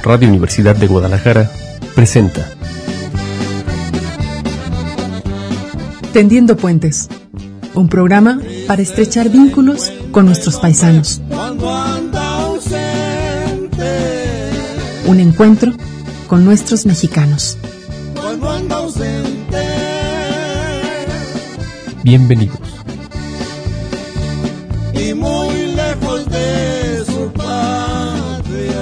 Radio Universidad de Guadalajara presenta Tendiendo Puentes, un programa para estrechar vínculos con nuestros paisanos. Un encuentro con nuestros mexicanos. Bienvenidos. Y muy lejos de su patria.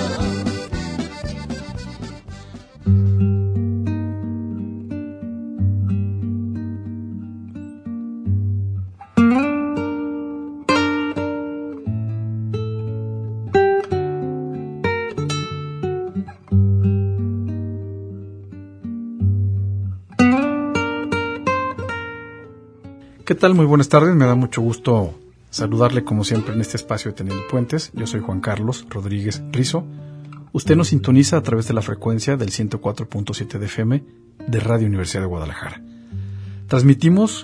¿Qué tal? Muy buenas tardes, me da mucho gusto saludarle como siempre en este espacio de Tendiendo Puentes. Yo soy Juan Carlos Rodríguez Rizo. Usted nos sintoniza a través de la frecuencia del 104.7 de FM de Radio Universidad de Guadalajara. Transmitimos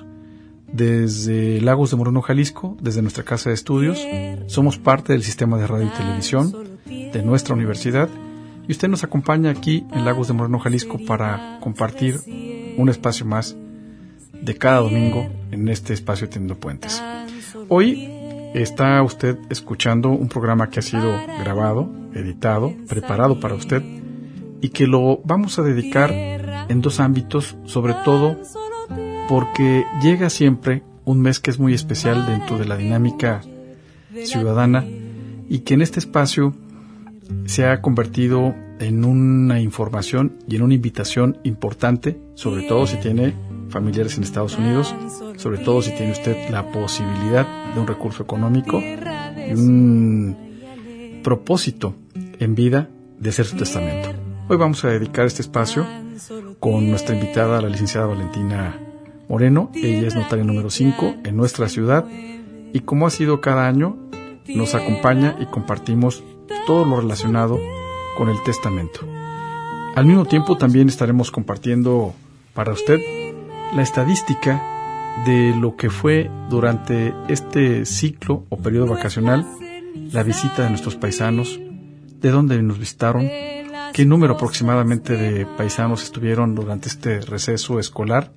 desde Lagos de Moreno, Jalisco, desde nuestra casa de estudios. Somos parte del sistema de radio y televisión de nuestra universidad y usted nos acompaña aquí en Lagos de Moreno, Jalisco para compartir un espacio más de cada domingo en este espacio Tendiendo Puentes. Hoy está usted escuchando un programa que ha sido grabado, editado, preparado para usted y que lo vamos a dedicar en dos ámbitos, sobre todo porque llega siempre un mes que es muy especial dentro de la dinámica ciudadana y que en este espacio se ha convertido en una información y en una invitación importante, sobre todo si tiene familiares en Estados Unidos, sobre todo si tiene usted la posibilidad de un recurso económico y un propósito en vida de hacer su testamento. Hoy vamos a dedicar este espacio con nuestra invitada, la licenciada Valentina Moreno. Ella es notaria número 5 en nuestra ciudad y como ha sido cada año, nos acompaña y compartimos todo lo relacionado con el testamento. Al mismo tiempo también estaremos compartiendo para usted la estadística de lo que fue durante este ciclo o periodo vacacional, la visita de nuestros paisanos, de dónde nos visitaron, qué número aproximadamente de paisanos estuvieron durante este receso escolar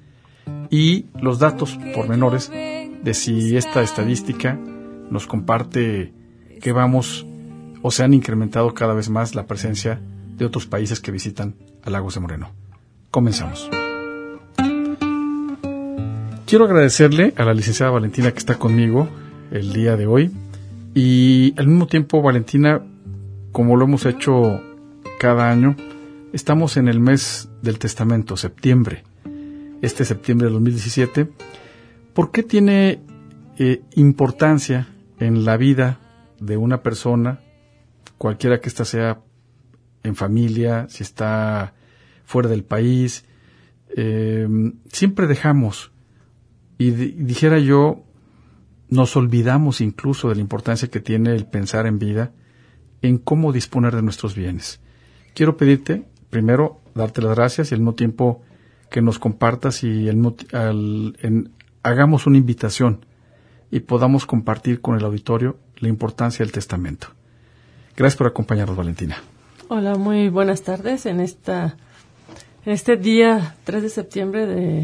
y los datos pormenores de si esta estadística nos comparte que vamos o se han incrementado cada vez más la presencia de otros países que visitan a Lagos de Moreno. Comenzamos. Quiero agradecerle a la licenciada Valentina que está conmigo el día de hoy y al mismo tiempo, Valentina, como lo hemos hecho cada año, estamos en el mes del testamento, septiembre, este septiembre de 2017. ¿Por qué tiene importancia en la vida de una persona, cualquiera que ésta sea en familia, si está fuera del país? Siempre dejamos, y dijera yo, nos olvidamos incluso de la importancia que tiene el pensar en vida, en cómo disponer de nuestros bienes. Quiero pedirte, primero, darte las gracias y al mismo tiempo que nos compartas y hagamos una invitación y podamos compartir con el auditorio la importancia del testamento. Gracias por acompañarnos, Valentina. Hola, muy buenas tardes en este día 3 de septiembre de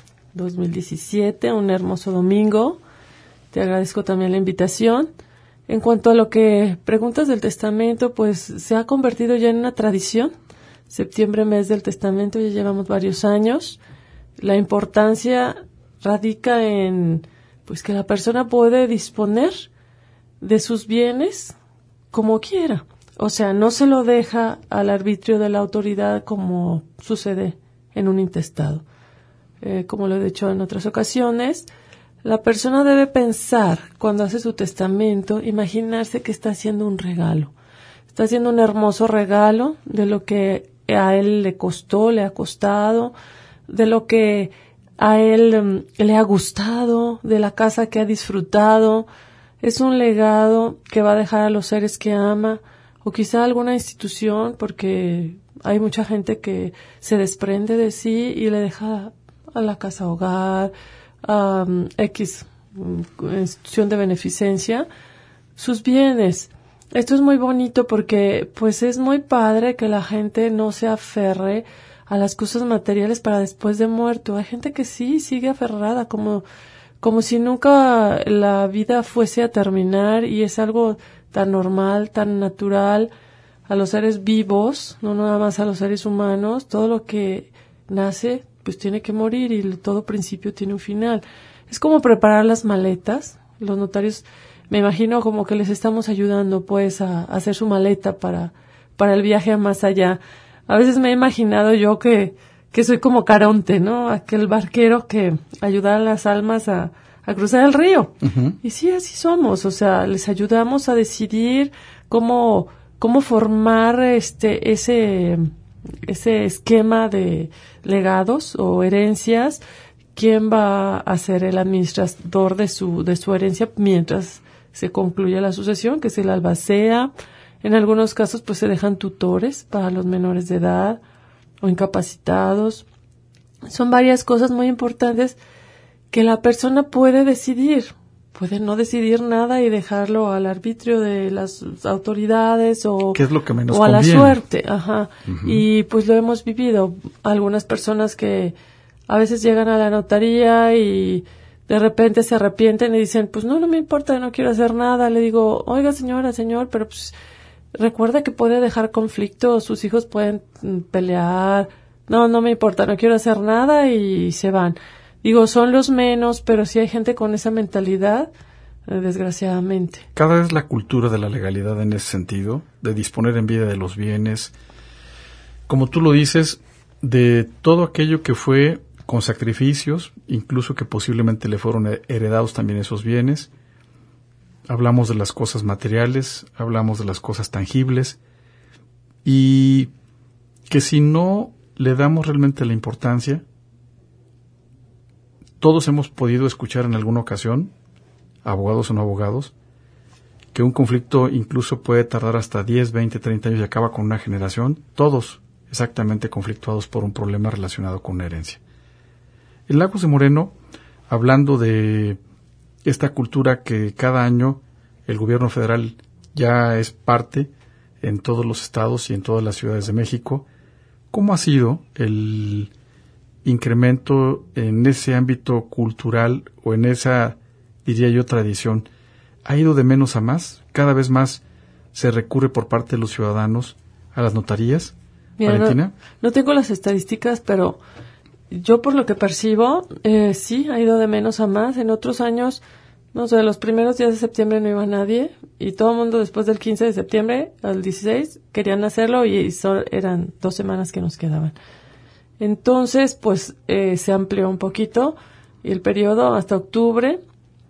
2017, un hermoso domingo. Te agradezco también la invitación. En cuanto a lo que preguntas del testamento, pues se ha convertido ya en una tradición. Septiembre, mes del testamento, ya llevamos varios años. La importancia radica en pues que la persona puede disponer de sus bienes como quiera. O sea, no se lo deja al arbitrio de la autoridad como sucede en un intestado. Como lo he dicho en otras ocasiones, la persona debe pensar cuando hace su testamento, imaginarse que está haciendo un regalo. Está haciendo un hermoso regalo de lo que a él le costó, le ha costado, de lo que a él le ha gustado, de la casa que ha disfrutado. Es un legado que va a dejar a los seres que ama, o quizá alguna institución, porque hay mucha gente que se desprende de sí y le deja a la casa hogar, a X institución de beneficencia, sus bienes. esto es muy bonito porque pues es muy padre que la gente no se aferre a las cosas materiales para después de muerto. Hay gente que sí sigue aferrada como si nunca la vida fuese a terminar, y es algo tan normal, tan natural a los seres vivos, no nada más a los seres humanos. Todo lo que nace pues tiene que morir, y todo principio tiene un final. Es como preparar las maletas. Los notarios, me imagino como que les estamos ayudando pues a hacer su maleta para el viaje a más allá. A veces me he imaginado yo que soy como Caronte, ¿no? Aquel barquero que ayuda a las almas a cruzar el río. Uh-huh. Y sí, así somos. O sea, les ayudamos a decidir cómo formar ese esquema de legados o herencias. ¿Quién va a ser el administrador de su herencia mientras se concluye la sucesión? Que es el albacea. En algunos casos, pues se dejan tutores para los menores de edad o incapacitados. Son varias cosas muy importantes que la persona puede decidir. Puede no decidir nada y dejarlo al arbitrio de las autoridades o, ¿qué es lo que menos o a conviene? La suerte. Ajá. Uh-huh. Y pues lo hemos vivido. Algunas personas que a veces llegan a la notaría y de repente se arrepienten y dicen, pues no me importa, no quiero hacer nada. Le digo, oiga señora, señor, pero pues recuerda que puede dejar conflicto, sus hijos pueden pelear. No me importa, no quiero hacer nada, y se van. Digo, son los menos, pero sí hay gente con esa mentalidad, desgraciadamente. Cada vez la cultura de la legalidad en ese sentido, de disponer en vida de los bienes, como tú lo dices, de todo aquello que fue con sacrificios, incluso que posiblemente le fueron heredados también esos bienes. Hablamos de las cosas materiales, hablamos de las cosas tangibles, y que si no le damos realmente la importancia, todos hemos podido escuchar en alguna ocasión, abogados o no abogados, que un conflicto incluso puede tardar hasta 10, 20, 30 años y acaba con una generación, todos exactamente conflictuados por un problema relacionado con una herencia. En Lagos de Moreno, hablando de esta cultura que cada año el gobierno federal ya es parte en todos los estados y en todas las ciudades de México, ¿cómo ha sido el incremento en ese ámbito cultural o en esa, diría yo, tradición? ¿Ha ido de menos a más? ¿Cada vez más se recurre por parte de los ciudadanos a las notarías? Mira, Valentina. No tengo las estadísticas, pero yo por lo que percibo, sí, ha ido de menos a más. En otros años, no sé, los primeros días de septiembre no iba nadie, y todo el mundo después del 15 de septiembre al 16 querían hacerlo, y eran 2 semanas que nos quedaban. Entonces, pues, se amplió un poquito el periodo hasta octubre.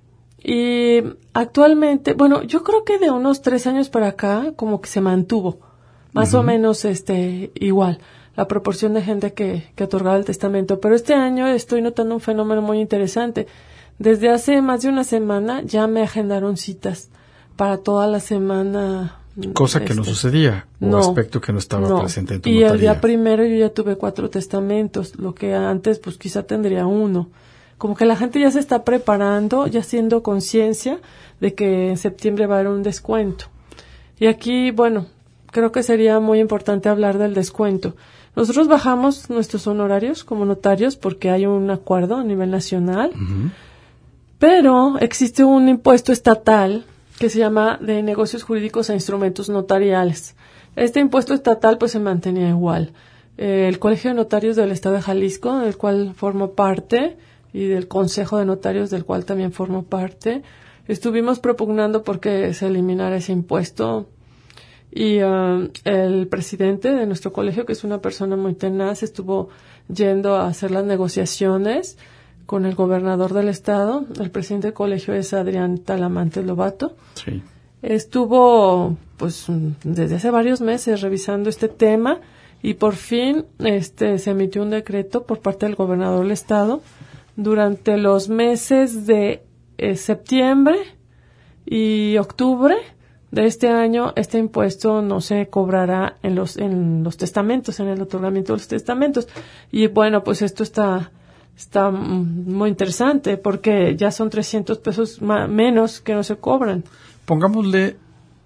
Y actualmente, bueno, yo creo que de unos 3 años para acá, como que se mantuvo, más o menos, igual, la proporción de gente que otorgaba el testamento. Pero este año estoy notando un fenómeno muy interesante. Desde hace más de una semana ya me agendaron citas para toda la semana. Cosa que no sucedía, o aspecto que no estaba presente en tu notaría. Y el día primero yo ya tuve 4 testamentos, lo que antes pues quizá tendría 1. Como que la gente ya se está preparando, ya haciendo conciencia de que en septiembre va a haber un descuento. Y aquí, bueno, creo que sería muy importante hablar del descuento. Nosotros bajamos nuestros honorarios como notarios porque hay un acuerdo a nivel nacional, uh-huh. Pero existe un impuesto estatal que se llama de negocios jurídicos e instrumentos notariales. Este impuesto estatal pues se mantenía igual. El Colegio de Notarios del Estado de Jalisco, del cual formo parte, y del Consejo de Notarios, del cual también formo parte, estuvimos propugnando porque se eliminara ese impuesto. Y el presidente de nuestro colegio, que es una persona muy tenaz, estuvo yendo a hacer las negociaciones con el gobernador del estado. El presidente del colegio es Adrián Talamantes Lobato. Sí. Estuvo, pues, desde hace varios meses revisando este tema, y por fin se emitió un decreto por parte del gobernador del estado. Durante los meses de septiembre y octubre de este año, este impuesto no se cobrará en los testamentos, en el otorgamiento de los testamentos. Y bueno, pues esto está muy interesante porque ya son 300 pesos menos que no se cobran. Pongámosle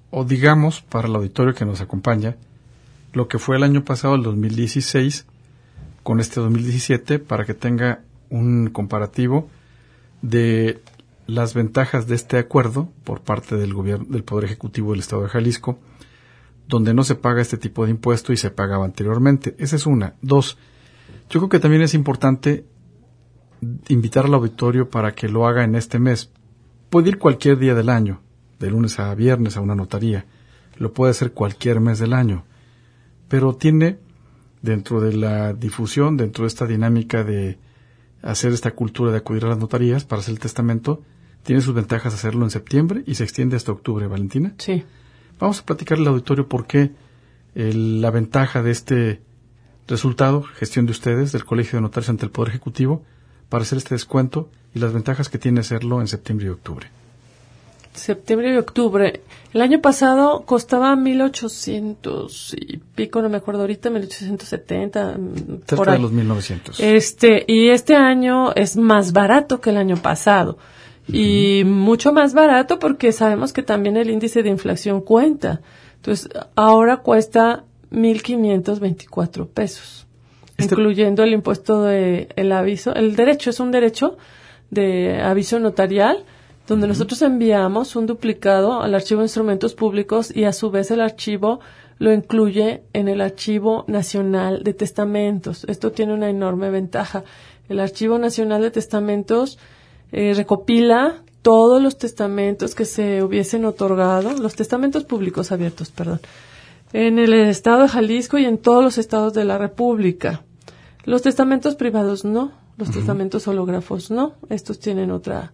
o digamos, para el auditorio que nos acompaña, lo que fue el año pasado, el 2016, con este 2017, para que tenga un comparativo de las ventajas de este acuerdo por parte del gobierno, del Poder Ejecutivo del Estado de Jalisco, donde no se paga este tipo de impuesto y se pagaba anteriormente. Esa es una. Dos, yo creo que también es importante invitar al auditorio para que lo haga en este mes. Puede ir cualquier día del año, de lunes a viernes a una notaría. Lo puede hacer cualquier mes del año. Pero tiene, dentro de la difusión, dentro de esta dinámica de hacer esta cultura de acudir a las notarías para hacer el testamento, tiene sus ventajas hacerlo en septiembre y se extiende hasta octubre. ¿Valentina? Sí. Vamos a platicarle al auditorio por qué la ventaja de este resultado, gestión de ustedes, del Colegio de Notarios ante el Poder Ejecutivo, para hacer este descuento y las ventajas que tiene hacerlo en septiembre y octubre. Septiembre y octubre. El año pasado costaba 1,800 y pico, no me acuerdo ahorita, 1,870. Cerca de los 1,900. Y este año es más barato que el año pasado. Y mucho más barato porque sabemos que también el índice de inflación cuenta. Entonces, ahora cuesta 1,524 pesos, incluyendo el impuesto de el aviso. El derecho es un derecho de aviso notarial, donde nosotros enviamos un duplicado al Archivo de Instrumentos Públicos y a su vez el archivo lo incluye en el Archivo Nacional de Testamentos. Esto tiene una enorme ventaja. El Archivo Nacional de Testamentos recopila todos los testamentos que se hubiesen otorgado, los testamentos públicos abiertos, en el estado de Jalisco y en todos los estados de la República. Los testamentos privados no, los testamentos hológrafos no, estos tienen otro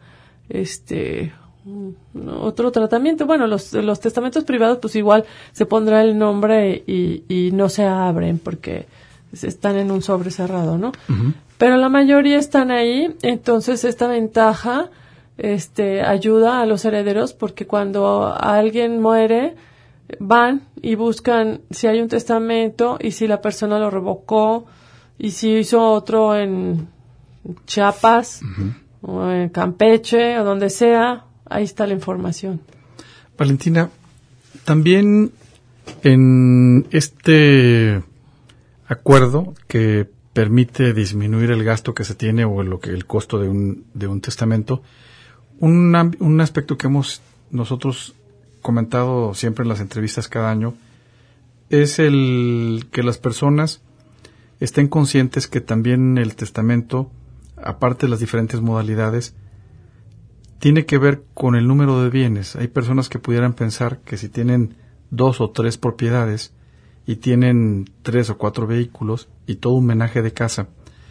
tratamiento. Bueno, los testamentos privados pues igual se pondrá el nombre y no se abren porque están en un sobre cerrado, ¿no? Pero la mayoría están ahí, entonces esta ventaja ayuda a los herederos porque cuando alguien muere van y buscan si hay un testamento y si la persona lo revocó y si hizo otro en Chiapas o en Campeche o donde sea, ahí está la información. Valentina, también en este acuerdo que permite disminuir el gasto que se tiene o el costo de un testamento, un aspecto que hemos nosotros comentado siempre en las entrevistas cada año es el que las personas estén conscientes que también el testamento, aparte de las diferentes modalidades, tiene que ver con el número de bienes. Hay personas que pudieran pensar que si tienen 2 o 3 propiedades y tienen 3 o 4 vehículos y todo un menaje de casa,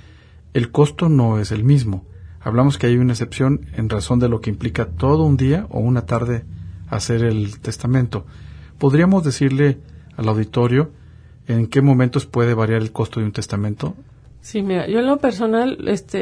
el costo no es el mismo. Hablamos que hay una excepción en razón de lo que implica todo un día o una tarde hacer el testamento. ¿Podríamos decirle al auditorio en qué momentos puede variar el costo de un testamento? Sí, mira, yo en lo personal,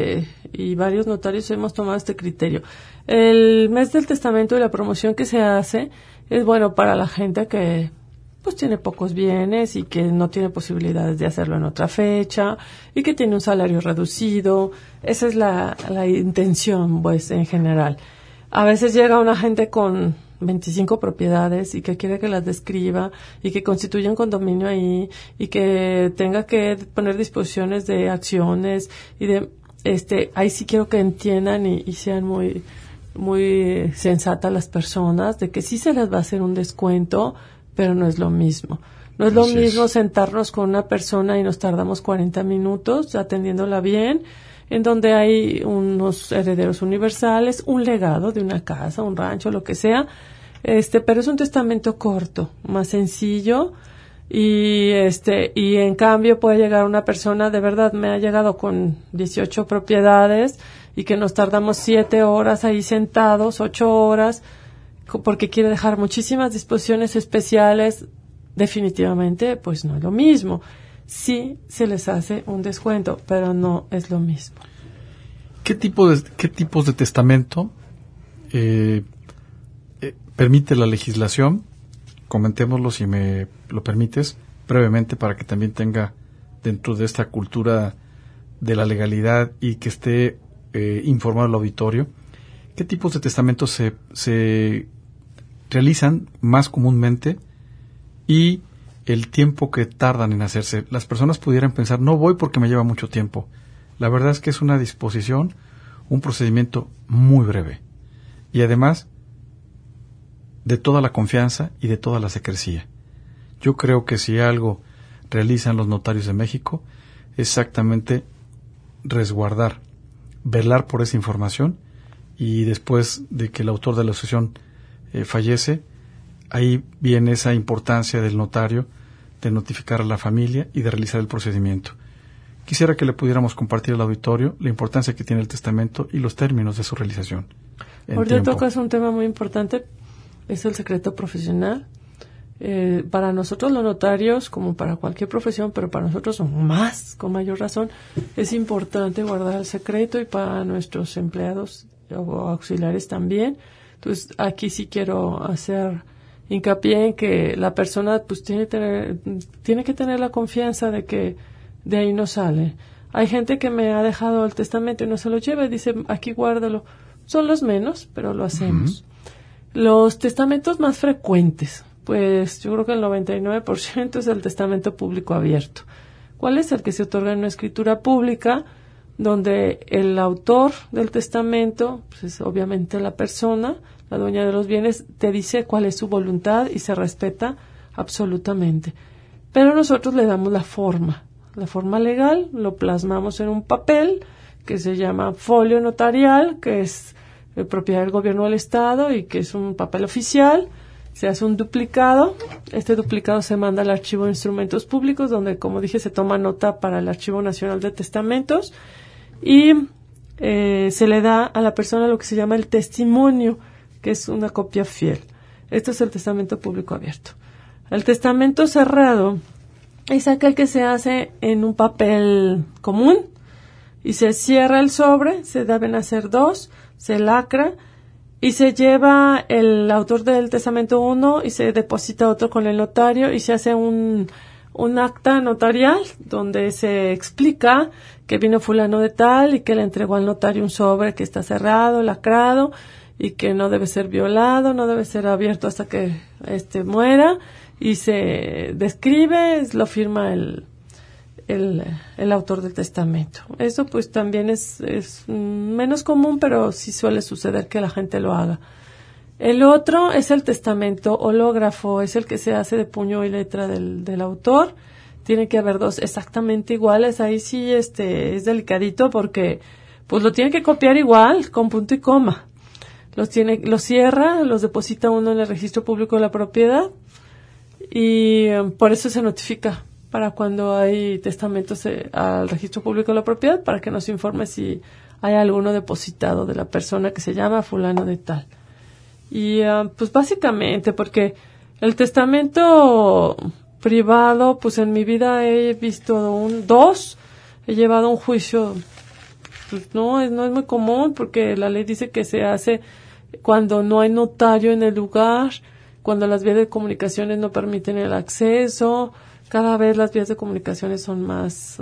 y varios notarios hemos tomado este criterio. El mes del testamento y la promoción que se hace es bueno para la gente que pues tiene pocos bienes y que no tiene posibilidades de hacerlo en otra fecha y que tiene un salario reducido. Esa es la intención, pues, en general. A veces llega una gente con 25 propiedades y que quiere que las describa y que constituya un condominio ahí y que tenga que poner disposiciones de acciones y de ahí sí quiero que entiendan y sean muy muy sensatas las personas de que sí se les va a hacer un descuento, pero no es lo mismo. No es lo mismo sentarnos con una persona y nos tardamos 40 minutos atendiéndola bien, en donde hay unos herederos universales, un legado de una casa, un rancho, lo que sea, pero es un testamento corto, más sencillo, y en cambio puede llegar una persona, de verdad me ha llegado con 18 propiedades y que nos tardamos 7 horas ahí sentados, 8 horas, porque quiere dejar muchísimas disposiciones especiales. Definitivamente, pues no es lo mismo. Sí se les hace un descuento, pero no es lo mismo. ¿Qué tipos de testamento permite la legislación? Comentémoslo, si me lo permites, brevemente, para que también tenga dentro de esta cultura de la legalidad y que esté informado el auditorio. ¿Qué tipos de testamentos se realizan más comúnmente y el tiempo que tardan en hacerse. Las personas pudieran pensar, no voy porque me lleva mucho tiempo. La verdad es que es una disposición, un procedimiento muy breve. Y además, de toda la confianza y de toda la secrecía. Yo creo que si algo realizan los notarios de México, es exactamente resguardar, velar por esa información, y después de que el autor de la sucesión fallece, ahí viene esa importancia del notario de notificar a la familia y de realizar el procedimiento. Quisiera que le pudiéramos compartir al auditorio la importancia que tiene el testamento y los términos de su realización. Ahorita tocas un tema muy importante, es el secreto profesional. Para nosotros los notarios, como para cualquier profesión, pero para nosotros más, con mayor razón, es importante guardar el secreto, y para nuestros empleados o auxiliares también. Entonces, aquí sí quiero hacer hincapié en que la persona pues tiene que tener la confianza de que de ahí no sale. Hay gente que me ha dejado el testamento y no se lo lleva y dice, aquí guárdalo. Son los menos, pero lo hacemos. Los testamentos más frecuentes, pues yo creo que el 99% es el testamento público abierto. ¿Cuál es? El que se otorga en una escritura pública, donde el autor del testamento, pues es obviamente la persona, la dueña de los bienes, te dice cuál es su voluntad y se respeta absolutamente. Pero nosotros le damos la forma legal, lo plasmamos en un papel que se llama folio notarial, que es propiedad del gobierno del estado y que es un papel oficial. Se hace un duplicado. Este duplicado se manda al Archivo de Instrumentos Públicos, donde, como dije, se toma nota para el Archivo Nacional de Testamentos, y se le da a la persona lo que se llama el testimonio, que es una copia fiel. Esto es el testamento público abierto. El testamento cerrado es aquel que se hace en un papel común y se cierra el sobre, se deben hacer 2, se lacra y se lleva el autor del testamento uno y se deposita otro con el notario y se hace un acta notarial donde se explica que vino fulano de tal y que le entregó al notario un sobre que está cerrado, lacrado, y que no debe ser violado, no debe ser abierto hasta que muera, y se describe, lo firma el autor del testamento. Eso pues también es menos común, pero sí suele suceder que la gente lo haga. El otro es el testamento hológrafo, es el que se hace de puño y letra del autor. Tiene que haber 2 exactamente iguales. Ahí sí es delicadito porque pues lo tiene que copiar igual, con punto y coma. Los cierra, los deposita uno en el registro público de la propiedad, y por eso se notifica para cuando hay testamentos al registro público de la propiedad, para que nos informe si hay alguno depositado de la persona que se llama fulano de tal. Y pues básicamente porque el testamento privado, pues en mi vida he visto 2, he llevado un juicio, pues no es muy común, porque la ley dice que se hace cuando no hay notario en el lugar, cuando las vías de comunicaciones no permiten el acceso. Cada vez las vías de comunicaciones son más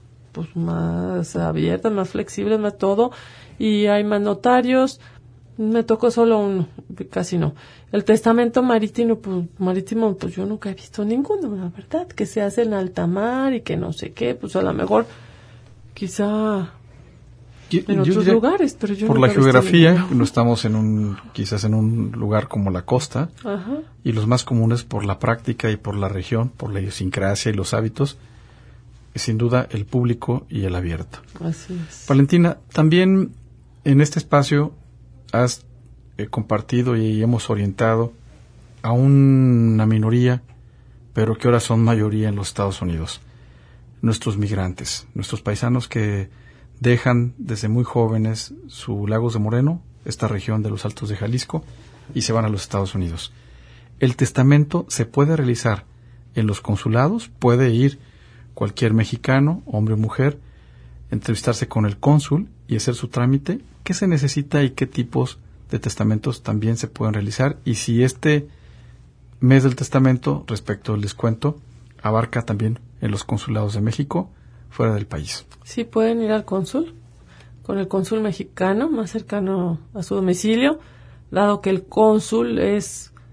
abiertas, más flexibles, más todo, y hay más notarios. Me tocó solo uno, casi no. El testamento marítimo, pues yo nunca he visto ninguno, la verdad, que se hace en alta mar y que no sé qué, pues a lo mejor, quizá en otros lugares, pero yo por la geografía, no estamos quizás en un lugar como la costa. Ajá. Y los más comunes por la práctica y por la región, por la idiosincrasia y los hábitos, sin duda el público y el abierto. Así es. Valentina, también en este espacio has compartido y hemos orientado a una minoría, pero que ahora son mayoría en los Estados Unidos. Nuestros migrantes, nuestros paisanos que dejan desde muy jóvenes su Lagos de Moreno, esta región de los Altos de Jalisco, y se van a los Estados Unidos. El testamento se puede realizar en los consulados, puede ir cualquier mexicano, hombre o mujer, entrevistarse con el cónsul y hacer su trámite. ¿Qué se necesita y qué tipos de testamentos también se pueden realizar? Y si este mes del testamento, respecto al descuento, abarca también en los consulados de México, fuera del país. Sí, pueden ir al cónsul, con el cónsul mexicano más cercano a su domicilio, dado que el cónsul es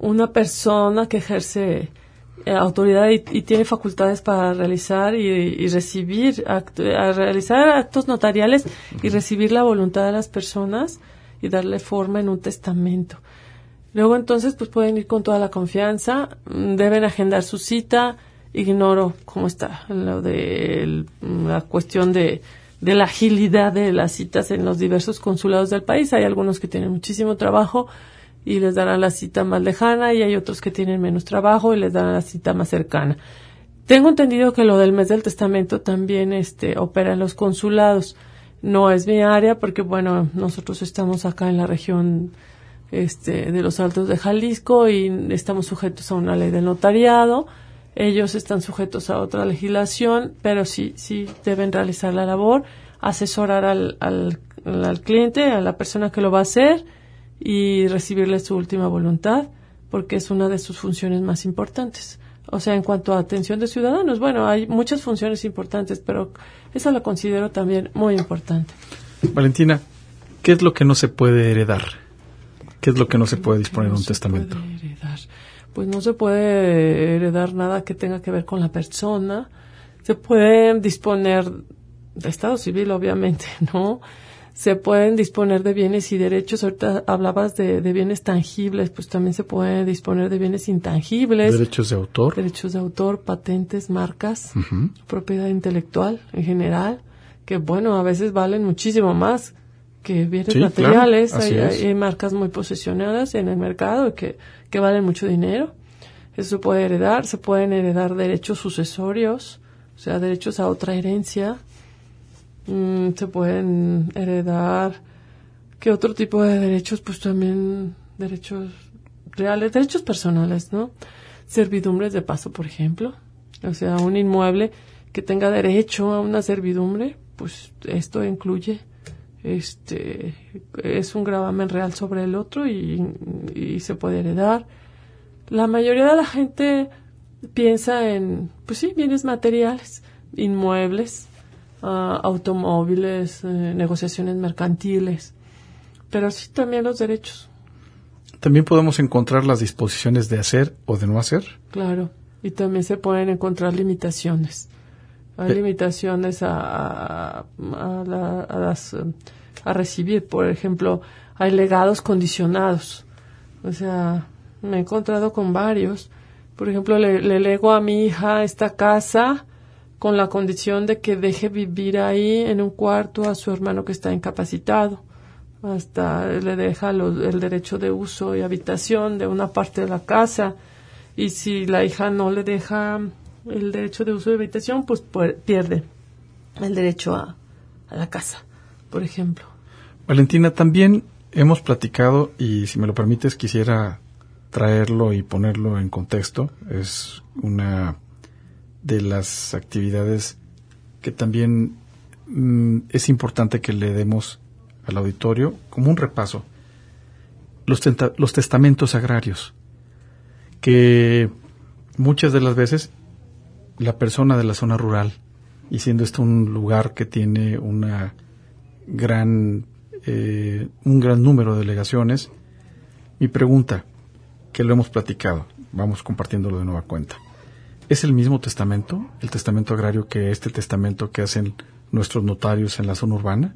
una persona que ejerce autoridad y tiene facultades para realizar y recibir, realizar actos notariales y recibir la voluntad de las personas y darle forma en un testamento. Luego entonces pues pueden ir con toda la confianza, deben agendar su cita. Ignoro cómo está lo de la cuestión de la agilidad de las citas en los diversos consulados del país. Hay algunos que tienen muchísimo trabajo y les darán la cita más lejana, y hay otros que tienen menos trabajo y les darán la cita más cercana. Tengo entendido que lo del mes del testamento también opera en los consulados. No es mi área porque, bueno, nosotros estamos acá en la región de los Altos de Jalisco y estamos sujetos a una ley del notariado. Ellos están sujetos a otra legislación, pero sí deben realizar la labor, asesorar al cliente, a la persona que lo va a hacer, y recibirle su última voluntad, porque es una de sus funciones más importantes. O sea, en cuanto a atención de ciudadanos, bueno, hay muchas funciones importantes, pero esa la considero también muy importante. Valentina, ¿qué es lo que no se puede heredar? ¿Qué es lo que no se puede disponer en un testamento? Pues no se puede heredar nada que tenga que ver con la persona. Se puede disponer de estado civil, obviamente, ¿no? Se pueden disponer de bienes y derechos. Ahorita hablabas de bienes tangibles, pues también se puede disponer de bienes intangibles. Derechos de autor. Derechos de autor, patentes, marcas, propiedad intelectual en general, que bueno, a veces valen muchísimo más que bienes materiales. Claro, hay marcas muy posesionadas en el mercado que valen mucho dinero. Eso se puede heredar. Se pueden heredar derechos sucesorios, o sea, derechos a otra herencia. Se pueden heredar, ¿qué otro tipo de derechos? Pues también derechos reales, derechos personales, ¿no? Servidumbres de paso, por ejemplo. O sea, un inmueble que tenga derecho a una servidumbre, pues esto incluye, es un gravamen real sobre el otro y se puede heredar. La mayoría de la gente piensa en, pues sí, bienes materiales, inmuebles, automóviles, negociaciones mercantiles, pero sí también los derechos. También podemos encontrar las disposiciones de hacer o de no hacer. Claro, y también se pueden encontrar limitaciones. Hay limitaciones a recibir. Por ejemplo, hay legados condicionados. O sea, me he encontrado con varios. Por ejemplo, le lego a mi hija esta casa con la condición de que deje vivir ahí en un cuarto a su hermano que está incapacitado. Hasta le deja el derecho de uso y habitación de una parte de la casa. Y si la hija no le deja el derecho de uso y habitación, pues pierde el derecho a la casa, por ejemplo. Valentina, también hemos platicado, y si me lo permites quisiera traerlo y ponerlo en contexto. Es una de las actividades que también es importante que le demos al auditorio como un repaso. Los testamentos agrarios, que muchas de las veces la persona de la zona rural, y siendo esto un lugar que tiene un gran número de delegaciones, mi pregunta, que lo hemos platicado, vamos compartiéndolo de nueva cuenta, ¿es el mismo testamento, el testamento agrario, que este testamento que hacen nuestros notarios en la zona urbana?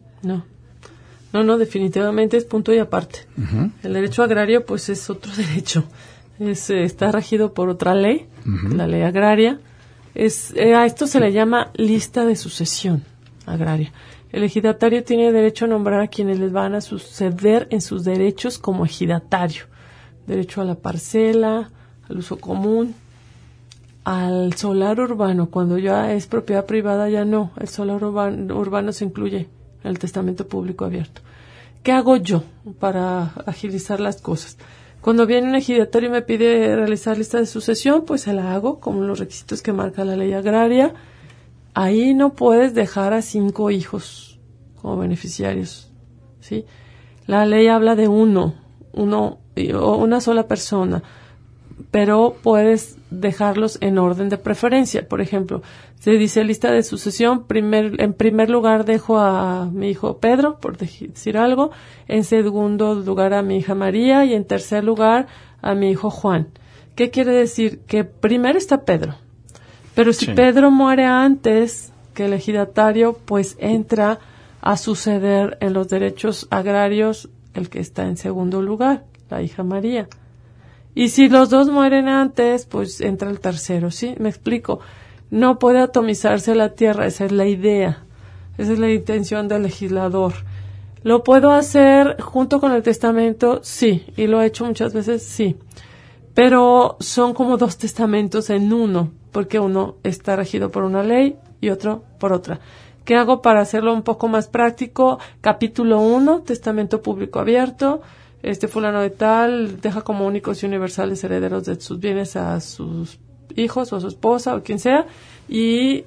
No, definitivamente es punto y aparte. El derecho agrario, pues, es otro derecho. Está regido por otra ley, la ley agraria. A esto se le llama lista de sucesión agraria. El ejidatario tiene derecho a nombrar a quienes les van a suceder en sus derechos como ejidatario. Derecho a la parcela, al uso común, al solar urbano. Cuando ya es propiedad privada, ya no. El solar urbano se incluye en el testamento público abierto. ¿Qué hago yo para agilizar las cosas? Cuando viene un ejidatario y me pide realizar lista de sucesión, pues se la hago con los requisitos que marca la ley agraria. Ahí no puedes dejar a 5 hijos como beneficiarios, ¿sí? La ley habla de uno o una sola persona, pero puedes dejarlos en orden de preferencia. Por ejemplo, se dice lista de sucesión, en primer lugar dejo a mi hijo Pedro, por decir algo, en segundo lugar a mi hija María y en tercer lugar a mi hijo Juan. ¿Qué quiere decir? Que primero está Pedro, pero si Sí. Pedro muere antes que el ejidatario, pues entra a suceder en los derechos agrarios el que está en segundo lugar, la hija María. Y si los dos mueren antes, pues entra el tercero, ¿sí? Me explico. No puede atomizarse la tierra, esa es la idea. Esa es la intención del legislador. ¿Lo puedo hacer junto con el testamento? Sí. ¿Y lo he hecho muchas veces? Sí. Pero son como dos testamentos en uno, porque uno está regido por una ley y otro por otra. ¿Qué hago para hacerlo un poco más práctico? Capítulo 1, testamento público abierto. Fulano de tal deja como únicos y universales herederos de sus bienes a sus hijos o a su esposa o quien sea. Y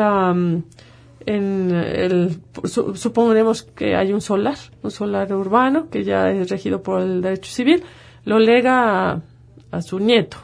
suponemos que hay un solar urbano que ya es regido por el derecho civil. Lo lega a su nieto.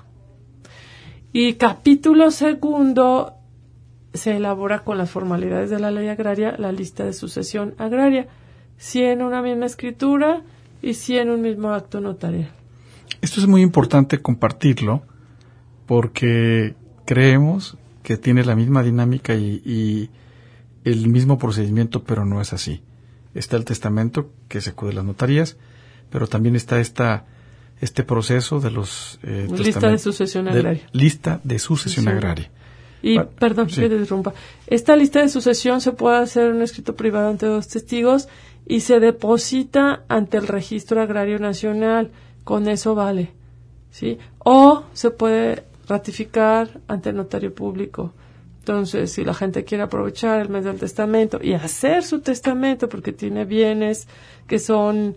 Y capítulo 2 se elabora con las formalidades de la ley agraria la lista de sucesión agraria, si en una misma escritura y si en un mismo acto notarial. Esto es muy importante compartirlo porque creemos que tiene la misma dinámica y el mismo procedimiento, pero no es así. Está el testamento que se acude a las notarías, pero también está este proceso de los lista de sucesión agraria. Lista de sucesión agraria. Y, perdón, sí. que te interrumpa. Esta lista de sucesión se puede hacer en un escrito privado ante 2 testigos y se deposita ante el Registro Agrario Nacional. Con eso vale, ¿sí? O se puede ratificar ante el notario público. Entonces, si la gente quiere aprovechar el mes del testamento y hacer su testamento porque tiene bienes que son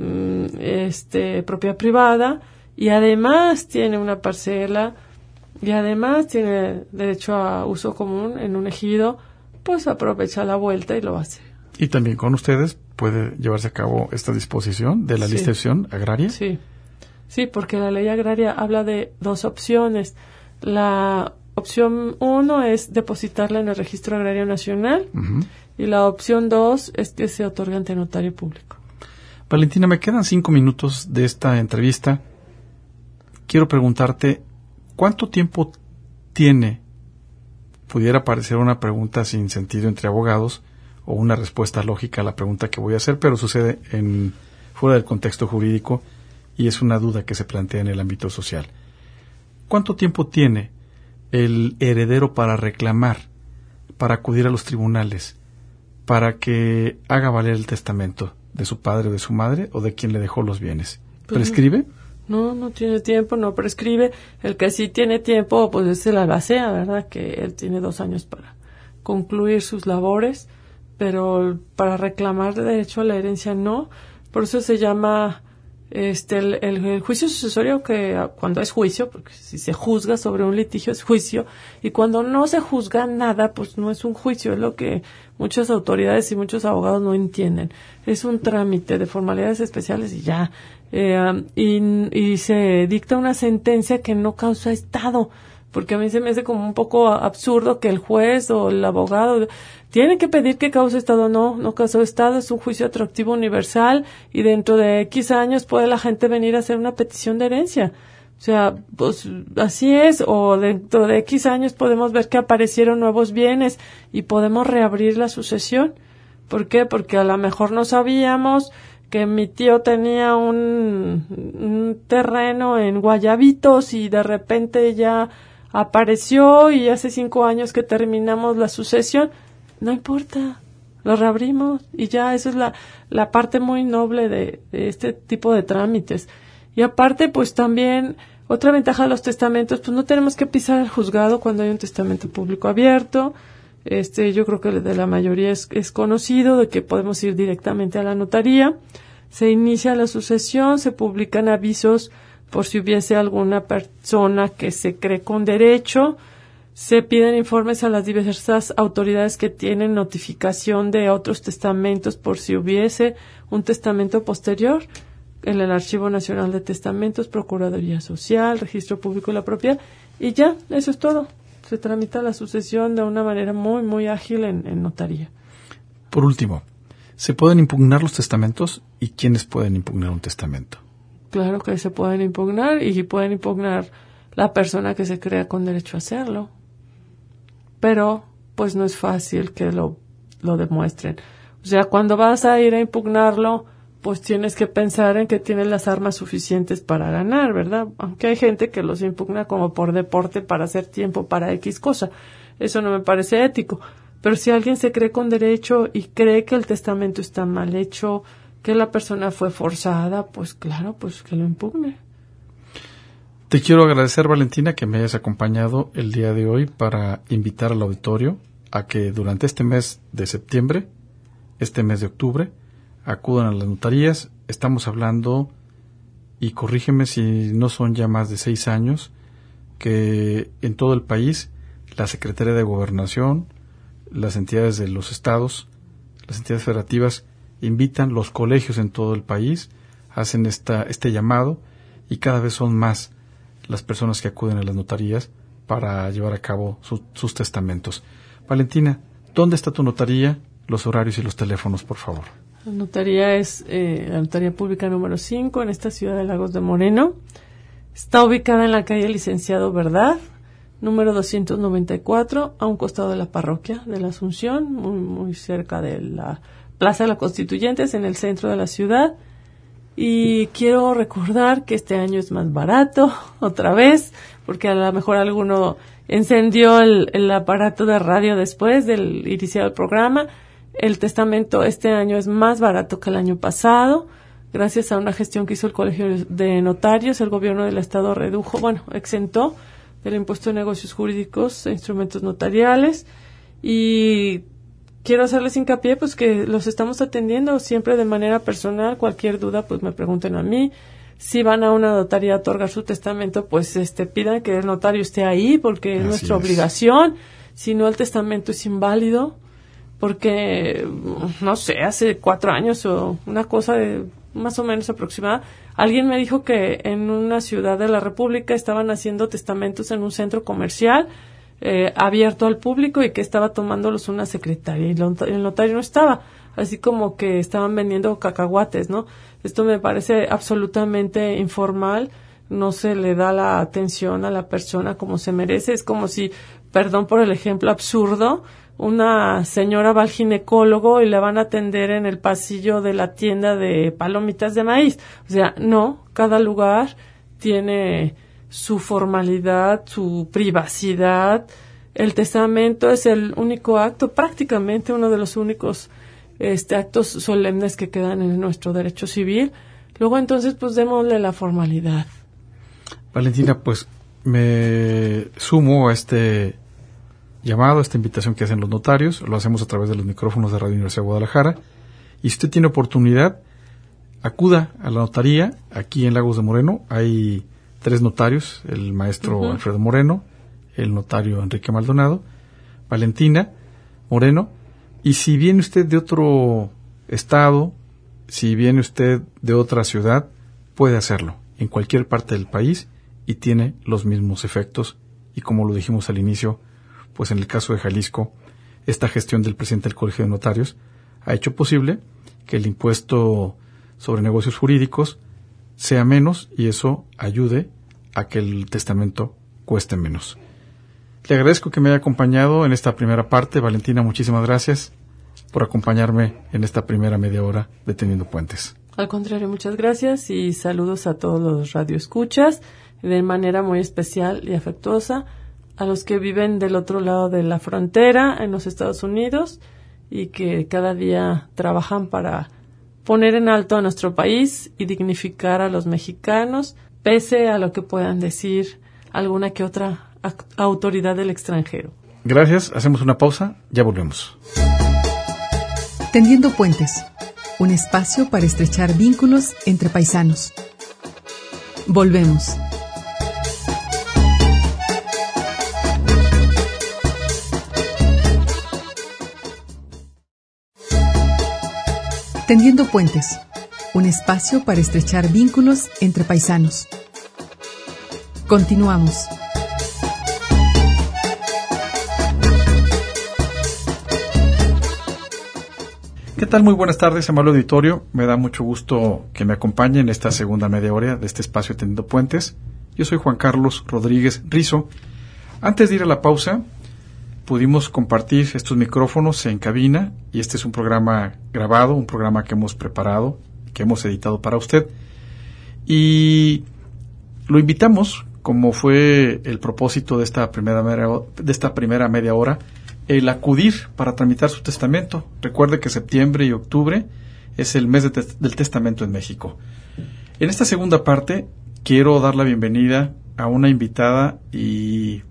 propiedad privada y además tiene una parcela y además tiene derecho a uso común en un ejido, pues aprovecha la vuelta y lo hace. Y también con ustedes puede llevarse a cabo esta disposición de la Sí. lista de sucesión agraria. Sí, porque la ley agraria habla de 2 opciones. La opción 1 es depositarla en el Registro Agrario Nacional. Uh-huh. Y la opción 2 es que se otorgue ante notario público. Valentina, me quedan 5 minutos de esta entrevista. Quiero preguntarte, ¿cuánto tiempo tiene? Pudiera parecer una pregunta sin sentido entre abogados o una respuesta lógica a la pregunta que voy a hacer, pero sucede fuera del contexto jurídico y es una duda que se plantea en el ámbito social. ¿Cuánto tiempo tiene el heredero para reclamar, para acudir a los tribunales, para que haga valer el testamento de su padre o de su madre o de quien le dejó los bienes? ¿Prescribe? No tiene tiempo, no prescribe. El que sí tiene tiempo, pues es el albacea, ¿verdad? Que él tiene 2 años para concluir sus labores, pero para reclamar derecho a la herencia no. Por eso se llama el juicio sucesorio, que cuando es juicio, porque si se juzga sobre un litigio es juicio, y cuando no se juzga nada, pues no es un juicio, es lo que muchas autoridades y muchos abogados no entienden. Es un trámite de formalidades especiales y ya. Y se dicta una sentencia que no causa estado, porque a mí se me hace como un poco absurdo que el juez o el abogado tiene que pedir que cause estado. No causó estado, es un juicio atractivo universal y dentro de X años puede la gente venir a hacer una petición de herencia. O sea, pues así es, o dentro de X años podemos ver que aparecieron nuevos bienes y podemos reabrir la sucesión. ¿Por qué? Porque a lo mejor no sabíamos que mi tío tenía un terreno en Guayabitos y de repente ya apareció y hace 5 años que terminamos la sucesión. No importa, lo reabrimos y ya. Eso es la parte muy noble de este tipo de trámites. Y aparte, pues también otra ventaja de los testamentos, pues no tenemos que pisar el juzgado cuando hay un testamento público abierto. Yo creo que de la mayoría es conocido, de que podemos ir directamente a la notaría. Se inicia la sucesión, se publican avisos por si hubiese alguna persona que se cree con derecho. Se piden informes a las diversas autoridades que tienen notificación de otros testamentos por si hubiese un testamento posterior, en el Archivo Nacional de Testamentos, Procuraduría Social, Registro Público de la Propiedad, y ya, eso es todo. Se tramita la sucesión de una manera muy, muy ágil en notaría. Por último, ¿se pueden impugnar los testamentos y quiénes pueden impugnar un testamento? claro que se pueden impugnar y pueden impugnar la persona que se crea con derecho a hacerlo. Pero, pues no es fácil que lo demuestren. O sea, cuando vas a ir a impugnarlo, pues tienes que pensar en que tienes las armas suficientes para ganar, ¿verdad? Aunque hay gente que los impugna como por deporte para hacer tiempo para X cosa. Eso no me parece ético. Pero si alguien se cree con derecho y cree que el testamento está mal hecho, que la persona fue forzada, pues claro, pues que lo impugne. Te quiero agradecer, Valentina, que me hayas acompañado el día de hoy para invitar al auditorio a que durante este mes de septiembre, este mes de octubre, acudan a las notarías. Estamos hablando, y corrígeme si no son ya más de 6 años, que en todo el país la Secretaría de Gobernación, las entidades de los estados, las entidades federativas invitan, los colegios en todo el país hacen este llamado, y cada vez son más las personas que acuden a las notarías para llevar a cabo sus testamentos. Valentina, ¿dónde está tu notaría? Los horarios y los teléfonos, por favor. La notaría es la Notaría Pública número 5 en esta ciudad de Lagos de Moreno. Está ubicada en la calle Licenciado Verdad, número 294, a un costado de la parroquia de la Asunción, muy cerca de la Plaza de la Constituyentes, en el centro de la ciudad. Y quiero recordar que este año es más barato, otra vez, porque a lo mejor alguno encendió el aparato de radio después del iniciado el programa. El testamento este año es más barato que el año pasado, gracias a una gestión que hizo el Colegio de Notarios. El gobierno del estado exentó del impuesto de negocios jurídicos e instrumentos notariales, y quiero hacerles hincapié pues que los estamos atendiendo siempre de manera personal. Cualquier duda pues me pregunten a mí. Si van a una notaría a otorgar su testamento, pues pidan que el notario esté ahí, porque es nuestra obligación. Si no, el testamento es inválido, porque no sé, hace 4 años o una cosa de más o menos aproximada, alguien me dijo que en una ciudad de la República estaban haciendo testamentos en un centro comercial abierto al público, y que estaba tomándolos una secretaria y el notario no estaba, así como que estaban vendiendo cacahuates, ¿no? Esto me parece absolutamente informal, no se le da la atención a la persona como se merece. Es como si, perdón por el ejemplo absurdo, una señora va al ginecólogo y le van a atender en el pasillo de la tienda de palomitas de maíz. O sea, no, cada lugar tiene su formalidad, su privacidad. El testamento es el único acto, prácticamente uno de los únicos actos solemnes que quedan en nuestro derecho civil. Luego entonces pues démosle la formalidad. Valentina, pues me sumo a este llamado, a esta invitación que hacen los notarios. Lo hacemos a través de los micrófonos de Radio Universidad de Guadalajara, y si usted tiene oportunidad, acuda a la notaría. Aquí en Lagos de Moreno hay 3 notarios: el maestro Alfredo Moreno, el notario Enrique Maldonado, Valentina Moreno. Y si viene usted de otro estado, si viene usted de otra ciudad, puede hacerlo en cualquier parte del país y tiene los mismos efectos. Y como lo dijimos al inicio, pues en el caso de Jalisco, esta gestión del presidente del Colegio de Notarios ha hecho posible que el impuesto sobre negocios jurídicos sea menos, y eso ayude a que el testamento cueste menos. Le agradezco que me haya acompañado en esta primera parte. Valentina, muchísimas gracias por acompañarme en esta primera media hora de Tendiendo Puentes. Al contrario, muchas gracias, y saludos a todos los radioescuchas, de manera muy especial y afectuosa a los que viven del otro lado de la frontera en los Estados Unidos y que cada día trabajan para poner en alto a nuestro país y dignificar a los mexicanos, pese a lo que puedan decir alguna que otra autoridad del extranjero. Gracias, hacemos una pausa, ya volvemos. Tendiendo Puentes, un espacio para estrechar vínculos entre paisanos. Volvemos. Tendiendo Puentes, un espacio para estrechar vínculos entre paisanos. Continuamos. ¿Qué tal? Muy buenas tardes, amable auditorio. Me da mucho gusto que me acompañen en esta segunda media hora de este espacio Tendiendo Puentes. Yo soy Juan Carlos Rodríguez Rizo. Antes de ir a la pausa, pudimos compartir estos micrófonos en cabina y este es un programa grabado, un programa que hemos preparado, que hemos editado para usted. Y lo invitamos, como fue el propósito de esta primera media hora, el acudir para tramitar su testamento. Recuerde que septiembre y octubre es el mes del testamento en México. En esta segunda parte quiero dar la bienvenida a una invitada y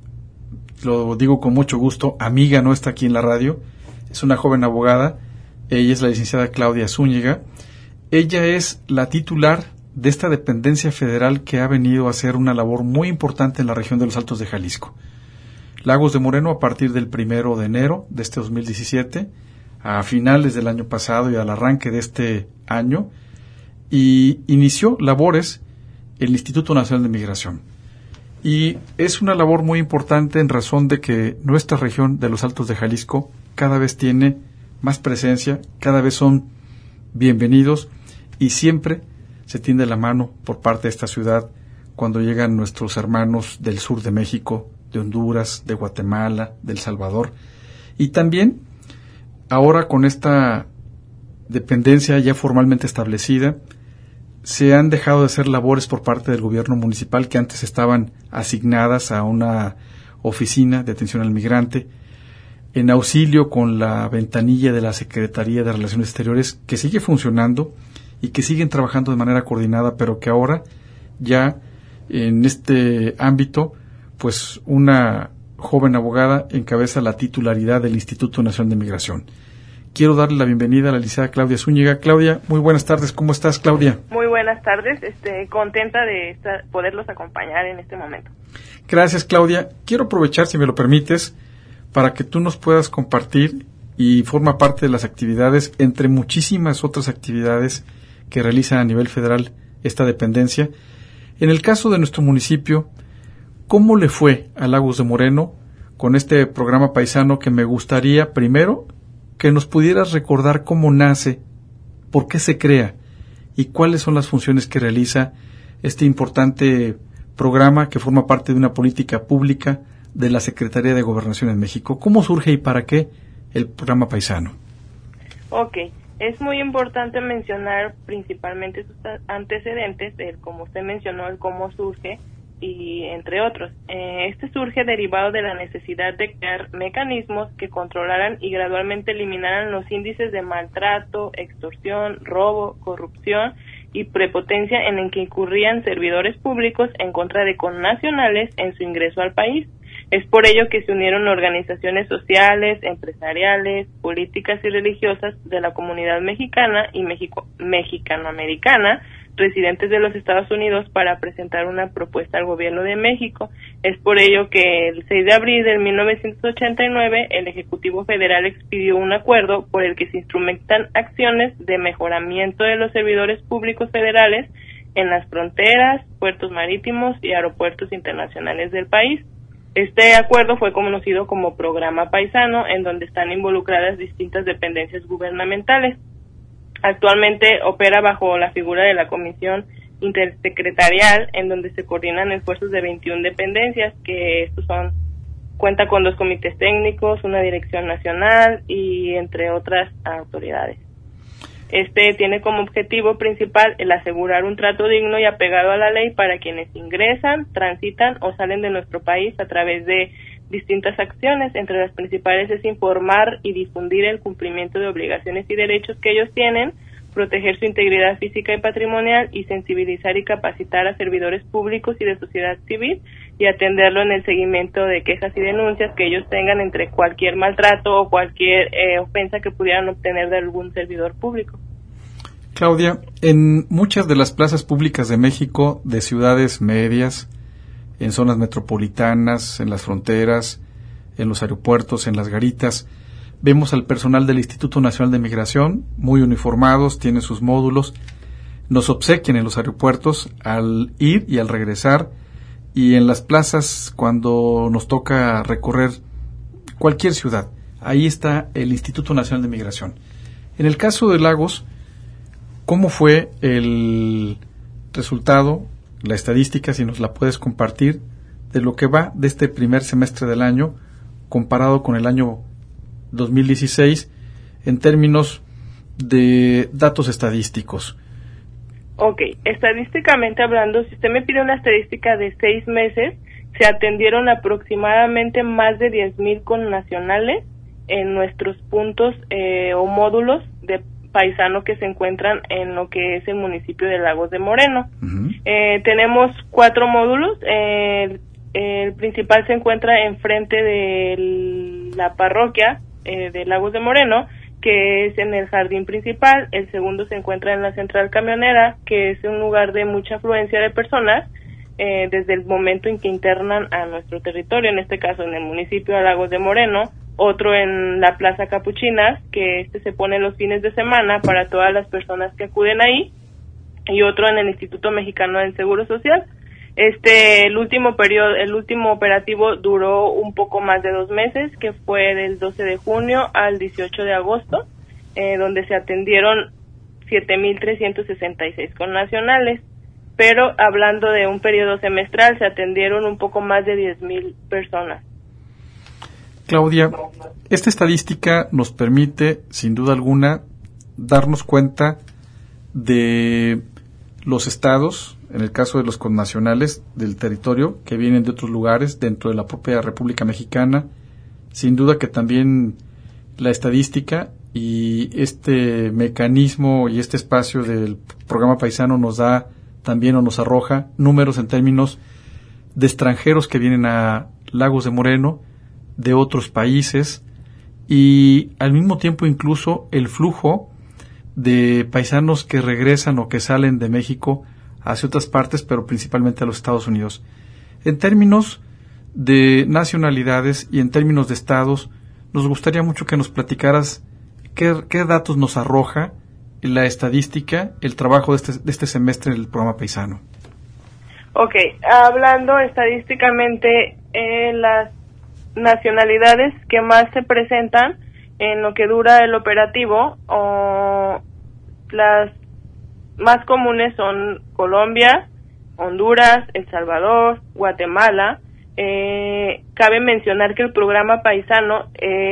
lo digo con mucho gusto, amiga nuestra aquí en la radio. Es una joven abogada. Ella es la licenciada Claudia Zúñiga. Ella es la titular de esta dependencia federal que ha venido a hacer una labor muy importante en la región de los Altos de Jalisco. Lagos de Moreno, a partir del 1 de enero de este 2017, a finales del año pasado y al arranque de este año, y inició labores el Instituto Nacional de Migración. Y es una labor muy importante en razón de que nuestra región de los Altos de Jalisco cada vez tiene más presencia, cada vez son bienvenidos y siempre se tiende la mano por parte de esta ciudad cuando llegan nuestros hermanos del sur de México, de Honduras, de Guatemala, de El Salvador. Y también, ahora con esta dependencia ya formalmente establecida, se han dejado de hacer labores por parte del gobierno municipal que antes estaban asignadas a una oficina de atención al migrante, en auxilio con la ventanilla de la Secretaría de Relaciones Exteriores, que sigue funcionando y que siguen trabajando de manera coordinada, pero que ahora ya en este ámbito pues una joven abogada encabeza la titularidad del Instituto Nacional de Migración. Quiero darle la bienvenida a la licenciada Claudia Zúñiga. Claudia, muy buenas tardes. ¿Cómo estás, Claudia? Muy buenas tardes. Contenta de poderlos acompañar en este momento. Gracias, Claudia. Quiero aprovechar, si me lo permites, para que tú nos puedas compartir y forma parte de las actividades, entre muchísimas otras actividades que realiza a nivel federal esta dependencia. En el caso de nuestro municipio, ¿cómo le fue a Lagos de Moreno con este programa paisano que me gustaría, primero, que nos pudieras recordar cómo nace, por qué se crea y cuáles son las funciones que realiza este importante programa que forma parte de una política pública de la Secretaría de Gobernación en México? ¿Cómo surge y para qué el programa paisano? Ok, es muy importante mencionar principalmente sus antecedentes, como usted mencionó, el cómo surge, y entre otros. Este surge derivado de la necesidad de crear mecanismos que controlaran y gradualmente eliminaran los índices de maltrato, extorsión, robo, corrupción y prepotencia en el que incurrían servidores públicos en contra de connacionales en su ingreso al país. Es por ello que se unieron organizaciones sociales, empresariales, políticas y religiosas de la comunidad mexicana y mexicanoamericana residentes de los Estados Unidos para presentar una propuesta al gobierno de México. Es por ello que el 6 de abril de 1989 el Ejecutivo Federal expidió un acuerdo por el que se instrumentan acciones de mejoramiento de los servidores públicos federales en las fronteras, puertos marítimos y aeropuertos internacionales del país. Este acuerdo fue conocido como Programa Paisano, en donde están involucradas distintas dependencias gubernamentales. Actualmente opera bajo la figura de la Comisión Intersecretarial, en donde se coordinan esfuerzos de 21 dependencias, que estos cuenta con 2 comités técnicos, una dirección nacional y entre otras autoridades. Tiene como objetivo principal el asegurar un trato digno y apegado a la ley para quienes ingresan, transitan o salen de nuestro país a través de distintas acciones. Entre las principales es informar y difundir el cumplimiento de obligaciones y derechos que ellos tienen, proteger su integridad física y patrimonial y sensibilizar y capacitar a servidores públicos y de sociedad civil y atenderlo en el seguimiento de quejas y denuncias que ellos tengan entre cualquier maltrato o cualquier ofensa que pudieran obtener de algún servidor público. Claudia, en muchas de las plazas públicas de México, de ciudades medias, en zonas metropolitanas, en las fronteras, en los aeropuertos, en las garitas, vemos al personal del Instituto Nacional de Migración, muy uniformados, tienen sus módulos, nos obsequian en los aeropuertos al ir y al regresar, y en las plazas cuando nos toca recorrer cualquier ciudad, ahí está el Instituto Nacional de Migración. En el caso de Lagos, ¿cómo fue el resultado, la estadística, si nos la puedes compartir, de lo que va de este primer semestre del año comparado con el año 2016 en términos de datos estadísticos? Ok, estadísticamente hablando, si usted me pide una estadística de 6 meses, se atendieron aproximadamente más de 10,000 connacionales en nuestros puntos o módulos de paisano que se encuentran en lo que es el municipio de Lagos de Moreno. Uh-huh. Tenemos 4 módulos. El principal se encuentra enfrente de la parroquia de Lagos de Moreno, que es en el jardín principal. El segundo se encuentra en la central camionera, que es un lugar de mucha afluencia de personas desde el momento en que internan a nuestro territorio, en este caso en el municipio de Lagos de Moreno. Otro en la Plaza Capuchinas, que se pone los fines de semana para todas las personas que acuden ahí, y otro en el Instituto Mexicano del Seguro Social. El último operativo duró un poco más de 2 meses, que fue del 12 de junio al 18 de agosto, donde se atendieron 7,366 connacionales, pero hablando de un periodo semestral, se atendieron un poco más de 10,000 personas. Claudia, esta estadística nos permite, sin duda alguna, darnos cuenta de los estados, en el caso de los connacionales del territorio, que vienen de otros lugares dentro de la propia República Mexicana. Sin duda que también la estadística y este mecanismo y este espacio del programa paisano nos da también o nos arroja números en términos de extranjeros que vienen a Lagos de Moreno, de otros países, y al mismo tiempo incluso el flujo de paisanos que regresan o que salen de México hacia otras partes, pero principalmente a los Estados Unidos. En términos de nacionalidades y en términos de estados, nos gustaría mucho que nos platicaras qué datos nos arroja la estadística, el trabajo de este semestre del programa paisano. Ok, hablando estadísticamente, las nacionalidades que más se presentan en lo que dura el operativo, o las más comunes son Colombia, Honduras, El Salvador, Guatemala. Cabe mencionar que el programa paisano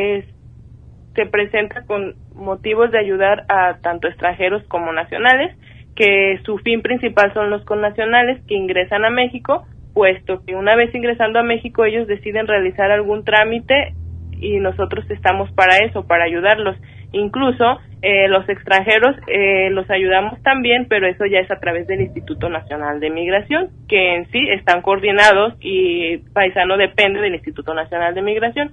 se presenta con motivos de ayudar a tanto extranjeros como nacionales, que su fin principal son los connacionales que ingresan a México, puesto que una vez ingresando a México ellos deciden realizar algún trámite y nosotros estamos para eso, para ayudarlos. Incluso los extranjeros los ayudamos también, pero eso ya es a través del Instituto Nacional de Migración, que en sí están coordinados y paisano depende del Instituto Nacional de Migración.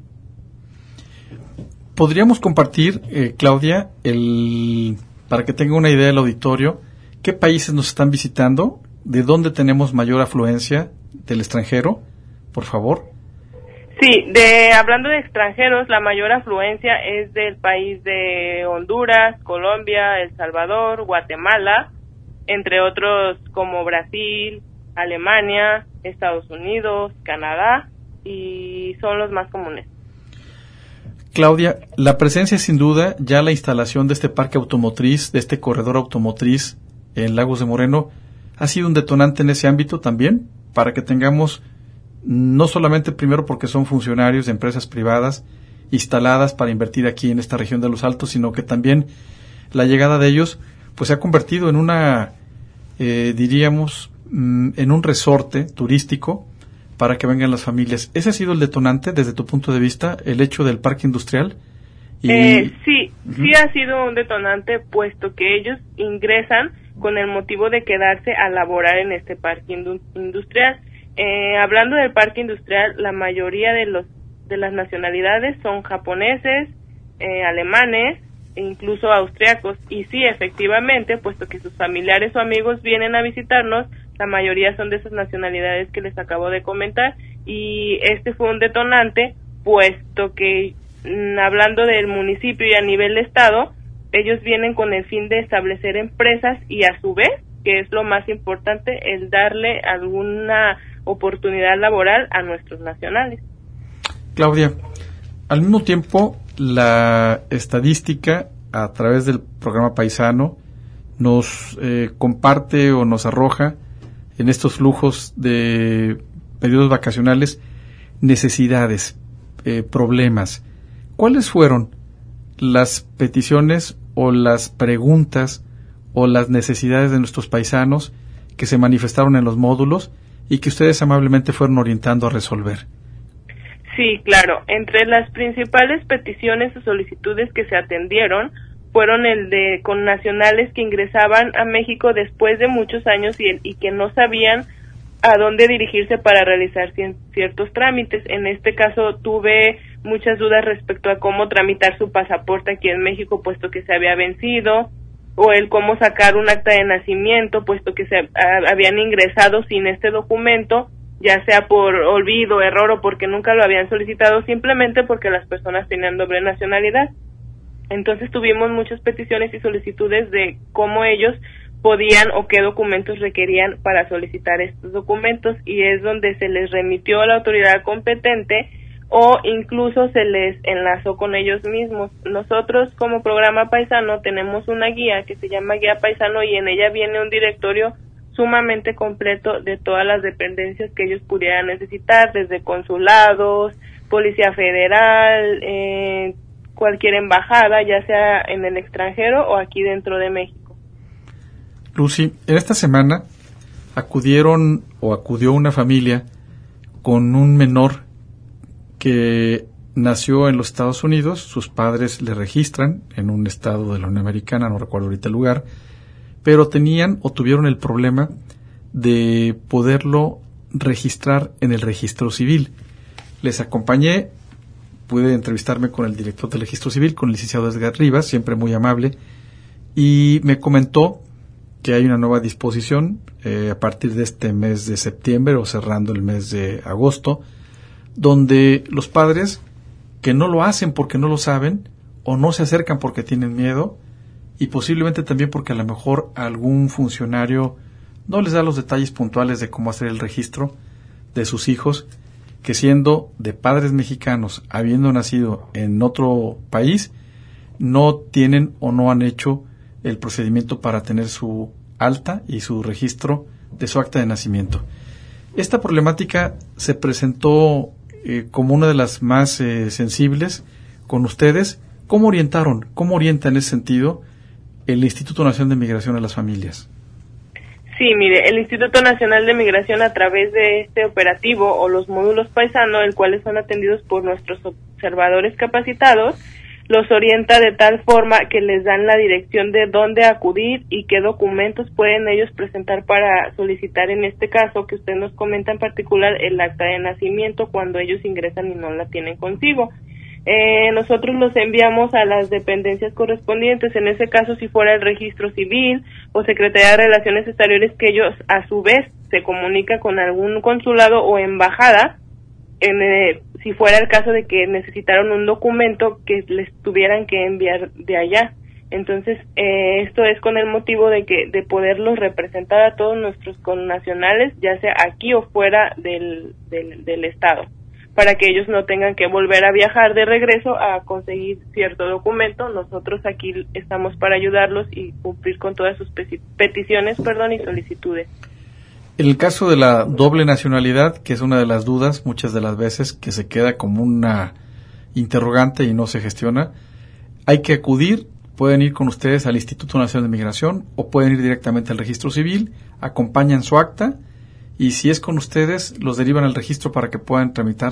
¿Podríamos compartir, Claudia, para que tenga una idea del auditorio, qué países nos están visitando, de dónde tenemos mayor afluencia del extranjero, por favor? Sí, hablando de extranjeros, la mayor afluencia es del país de Honduras, Colombia, El Salvador, Guatemala, entre otros como Brasil, Alemania, Estados Unidos, Canadá, y son los más comunes. Claudia, la presencia sin duda, ya la instalación de este parque automotriz, de este corredor automotriz en Lagos de Moreno, ha sido un detonante en ese ámbito también, para que tengamos, no solamente primero porque son funcionarios de empresas privadas instaladas para invertir aquí en esta región de los Altos, sino que también la llegada de ellos pues se ha convertido en una, diríamos, en un resorte turístico para que vengan las familias. ¿Ese ha sido el detonante desde tu punto de vista, el hecho del parque industrial? Sí ha sido un detonante, puesto que ellos ingresan con el motivo de quedarse a laborar en este parque industrial. Hablando del parque industrial, la mayoría de las nacionalidades son japoneses, alemanes e incluso austriacos, y sí, efectivamente, puesto que sus familiares o amigos vienen a visitarnos, la mayoría son de esas nacionalidades que les acabo de comentar, y este fue un detonante, puesto que hablando del municipio y a nivel de estado, ellos vienen con el fin de establecer empresas y a su vez, que es lo más importante, el darle alguna oportunidad laboral a nuestros nacionales. Claudia, al mismo tiempo, la estadística a través del programa Paisano, nos comparte o nos arroja en estos flujos de periodos vacacionales necesidades, problemas. ¿Cuáles fueron las peticiones o las preguntas o las necesidades de nuestros paisanos que se manifestaron en los módulos y que ustedes amablemente fueron orientando a resolver? Sí, claro. Entre las principales peticiones o solicitudes que se atendieron fueron el de connacionales que ingresaban a México después de muchos años y que no sabían a dónde dirigirse para realizar ciertos trámites. En este caso tuve muchas dudas respecto a cómo tramitar su pasaporte aquí en México, puesto que se había vencido, o el cómo sacar un acta de nacimiento, puesto que se habían ingresado sin este documento, ya sea por olvido, error o porque nunca lo habían solicitado, simplemente porque las personas tenían doble nacionalidad. Entonces tuvimos muchas peticiones y solicitudes de cómo ellos podían o qué documentos requerían para solicitar estos documentos, y es donde se les remitió a la autoridad competente o incluso se les enlazó con ellos mismos. Nosotros como programa Paisano tenemos una guía que se llama Guía Paisano, y en ella viene un directorio sumamente completo de todas las dependencias que ellos pudieran necesitar, desde consulados, Policía Federal, cualquier embajada, ya sea en el extranjero o aquí dentro de México. Lucy, en esta semana acudió una familia con un menor que nació en los Estados Unidos. Sus padres le registran en un estado de la Unión Americana, no recuerdo ahorita el lugar, pero tuvieron el problema de poderlo registrar en el registro civil. Les acompañé, pude entrevistarme con el director del registro civil, con el licenciado Edgar Rivas, siempre muy amable, y me comentó que hay una nueva disposición a partir de este mes de septiembre o cerrando el mes de agosto, donde los padres que no lo hacen porque no lo saben o no se acercan porque tienen miedo, y posiblemente también porque a lo mejor algún funcionario no les da los detalles puntuales de cómo hacer el registro de sus hijos, que siendo de padres mexicanos, habiendo nacido en otro país, no tienen o no han hecho el procedimiento para tener su alta y su registro de su acta de nacimiento. Esta problemática se presentó como una de las más sensibles con ustedes. ¿Cómo orienta en ese sentido el Instituto Nacional de Migración a las familias? Sí, mire, el Instituto Nacional de Migración, a través de este operativo o los módulos Paisano, el cuales son atendidos por nuestros observadores capacitados, los orienta de tal forma que les dan la dirección de dónde acudir y qué documentos pueden ellos presentar para solicitar, en este caso que usted nos comenta en particular, el acta de nacimiento cuando ellos ingresan y no la tienen consigo. Nosotros los enviamos a las dependencias correspondientes, en ese caso si fuera el registro civil o Secretaría de Relaciones Exteriores, que ellos a su vez se comunica con algún consulado o embajada, si fuera el caso de que necesitaron un documento que les tuvieran que enviar de allá. Entonces, esto es con el motivo de poderlos representar a todos nuestros connacionales, ya sea aquí o fuera del estado, para que ellos no tengan que volver a viajar de regreso a conseguir cierto documento. Nosotros aquí estamos para ayudarlos y cumplir con todas sus peticiones, y solicitudes. En el caso de la doble nacionalidad, que es una de las dudas muchas de las veces que se queda como una interrogante y no se gestiona, hay que acudir, pueden ir con ustedes al Instituto Nacional de Migración o pueden ir directamente al registro civil, acompañan su acta y si es con ustedes los derivan al registro para que puedan tramitar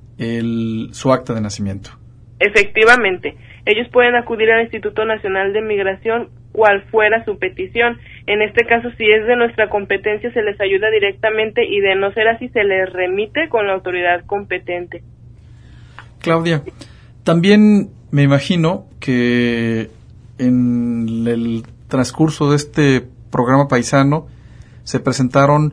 su acta de nacimiento. Efectivamente, ellos pueden acudir al Instituto Nacional de Migración cual fuera su petición. En este caso, si es de nuestra competencia, se les ayuda directamente, y de no ser así, se les remite con la autoridad competente. Claudia, también me imagino que en el transcurso de este programa Paisano se presentaron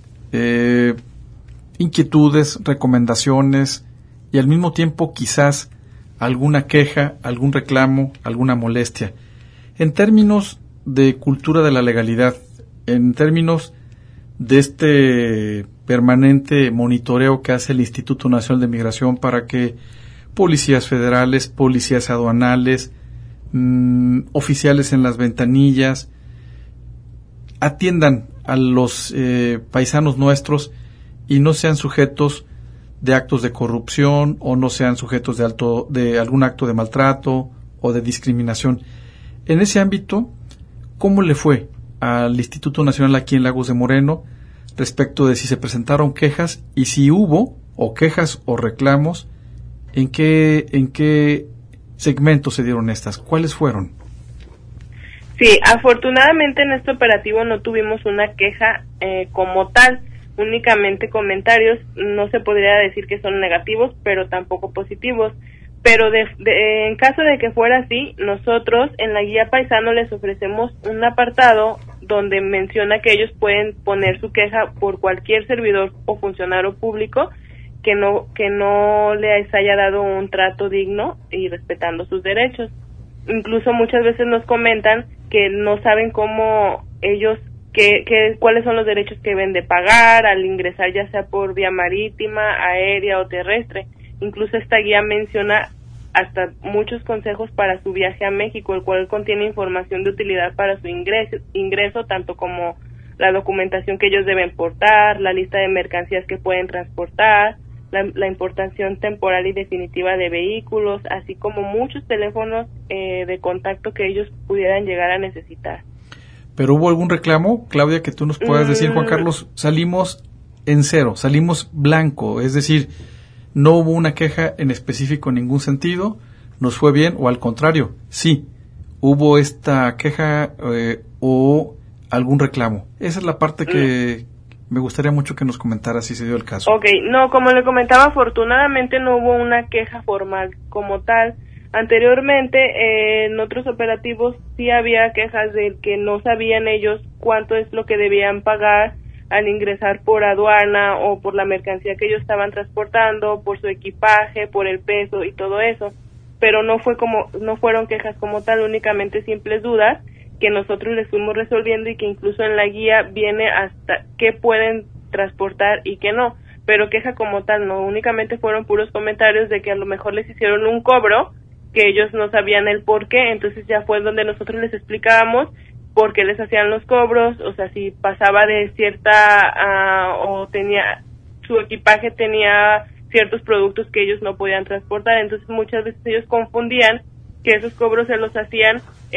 inquietudes, recomendaciones y al mismo tiempo quizás alguna queja, algún reclamo, alguna molestia. En términos de cultura de la legalidad, en términos de este permanente monitoreo que hace el Instituto Nacional de Migración para que policías federales, policías aduanales, oficiales en las ventanillas, atiendan a los paisanos nuestros y no sean sujetos de actos de corrupción o no sean sujetos de algún acto de maltrato o de discriminación. En ese ámbito, ¿cómo le fue al Instituto Nacional aquí en Lagos de Moreno respecto de si se presentaron quejas y si hubo o quejas o reclamos? ¿En qué segmentos se dieron estas? ¿Cuáles fueron? Sí, afortunadamente en este operativo no tuvimos una queja como tal, únicamente comentarios. No se podría decir que son negativos, pero tampoco positivos. Pero en caso de que fuera así, nosotros en la guía paisano les ofrecemos un apartado donde menciona que ellos pueden poner su queja por cualquier servidor o funcionario público que no les haya dado un trato digno y respetando sus derechos. Incluso muchas veces nos comentan que no saben cómo ellos, cuáles son los derechos que deben de pagar al ingresar, ya sea por vía marítima, aérea o terrestre. Incluso esta guía menciona hasta muchos consejos para su viaje a México, el cual contiene información de utilidad para su ingreso, tanto como la documentación que ellos deben portar, la lista de mercancías que pueden transportar, la importación temporal y definitiva de vehículos, así como muchos teléfonos de contacto que ellos pudieran llegar a necesitar. ¿Pero hubo algún reclamo, Claudia, que tú nos puedas decir, Juan Carlos? Salimos en cero, salimos blanco, es decir, no hubo una queja en específico en ningún sentido, nos fue bien, o al contrario, sí, hubo esta queja o algún reclamo. Esa es la parte que me gustaría mucho que nos comentara si se dio el caso. Ok, no, como le comentaba, afortunadamente no hubo una queja formal como tal. Anteriormente, en otros operativos sí había quejas de que no sabían ellos cuánto es lo que debían pagar al ingresar por aduana o por la mercancía que ellos estaban transportando, por su equipaje, por el peso y todo eso. Pero no fueron quejas como tal, únicamente simples dudas que nosotros les fuimos resolviendo y que incluso en la guía viene hasta qué pueden transportar y qué no. Pero queja como tal no, únicamente fueron puros comentarios de que a lo mejor les hicieron un cobro que ellos no sabían el por qué, entonces ya fue donde nosotros les explicábamos por qué les hacían los cobros, o sea, si pasaba de cierta o tenía, su equipaje tenía ciertos productos que ellos no podían transportar, entonces muchas veces ellos confundían que esos cobros se los hacían,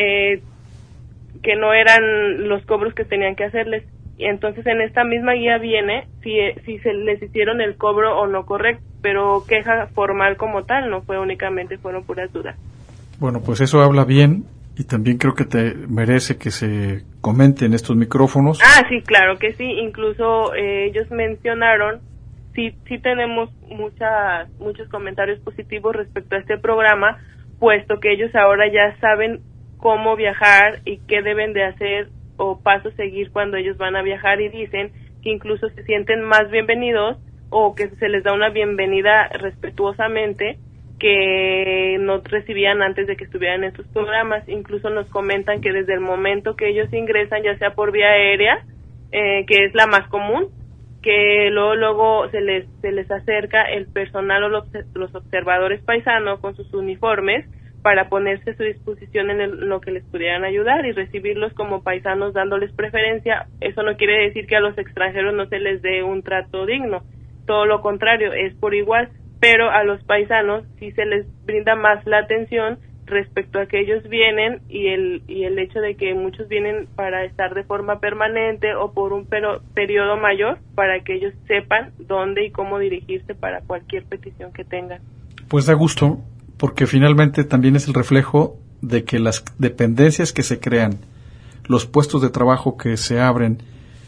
que no eran los cobros que tenían que hacerles, y entonces en esta misma guía viene si se les hicieron el cobro o no correcto, pero queja formal como tal no fue, únicamente fueron puras dudas. Bueno, pues eso habla bien y también creo que te merece que se comente en estos micrófonos. Ah, sí, claro que sí, incluso ellos mencionaron, sí tenemos muchos comentarios positivos respecto a este programa, puesto que ellos ahora ya saben cómo viajar y qué deben de hacer o pasos seguir cuando ellos van a viajar, y dicen que incluso se sienten más bienvenidos o que se les da una bienvenida respetuosamente que no recibían antes de que estuvieran en estos programas. Incluso nos comentan que desde el momento que ellos ingresan, ya sea por vía aérea, que es la más común, que luego se les acerca el personal o los observadores paisanos con sus uniformes para ponerse a su disposición en lo que les pudieran ayudar y recibirlos como paisanos dándoles preferencia. Eso no quiere decir que a los extranjeros no se les dé un trato digno, todo lo contrario, es por igual, pero a los paisanos sí se les brinda más la atención respecto a que ellos vienen y el hecho de que muchos vienen para estar de forma permanente o por un periodo mayor, para que ellos sepan dónde y cómo dirigirse para cualquier petición que tengan. Pues da gusto, porque finalmente también es el reflejo de que las dependencias que se crean, los puestos de trabajo que se abren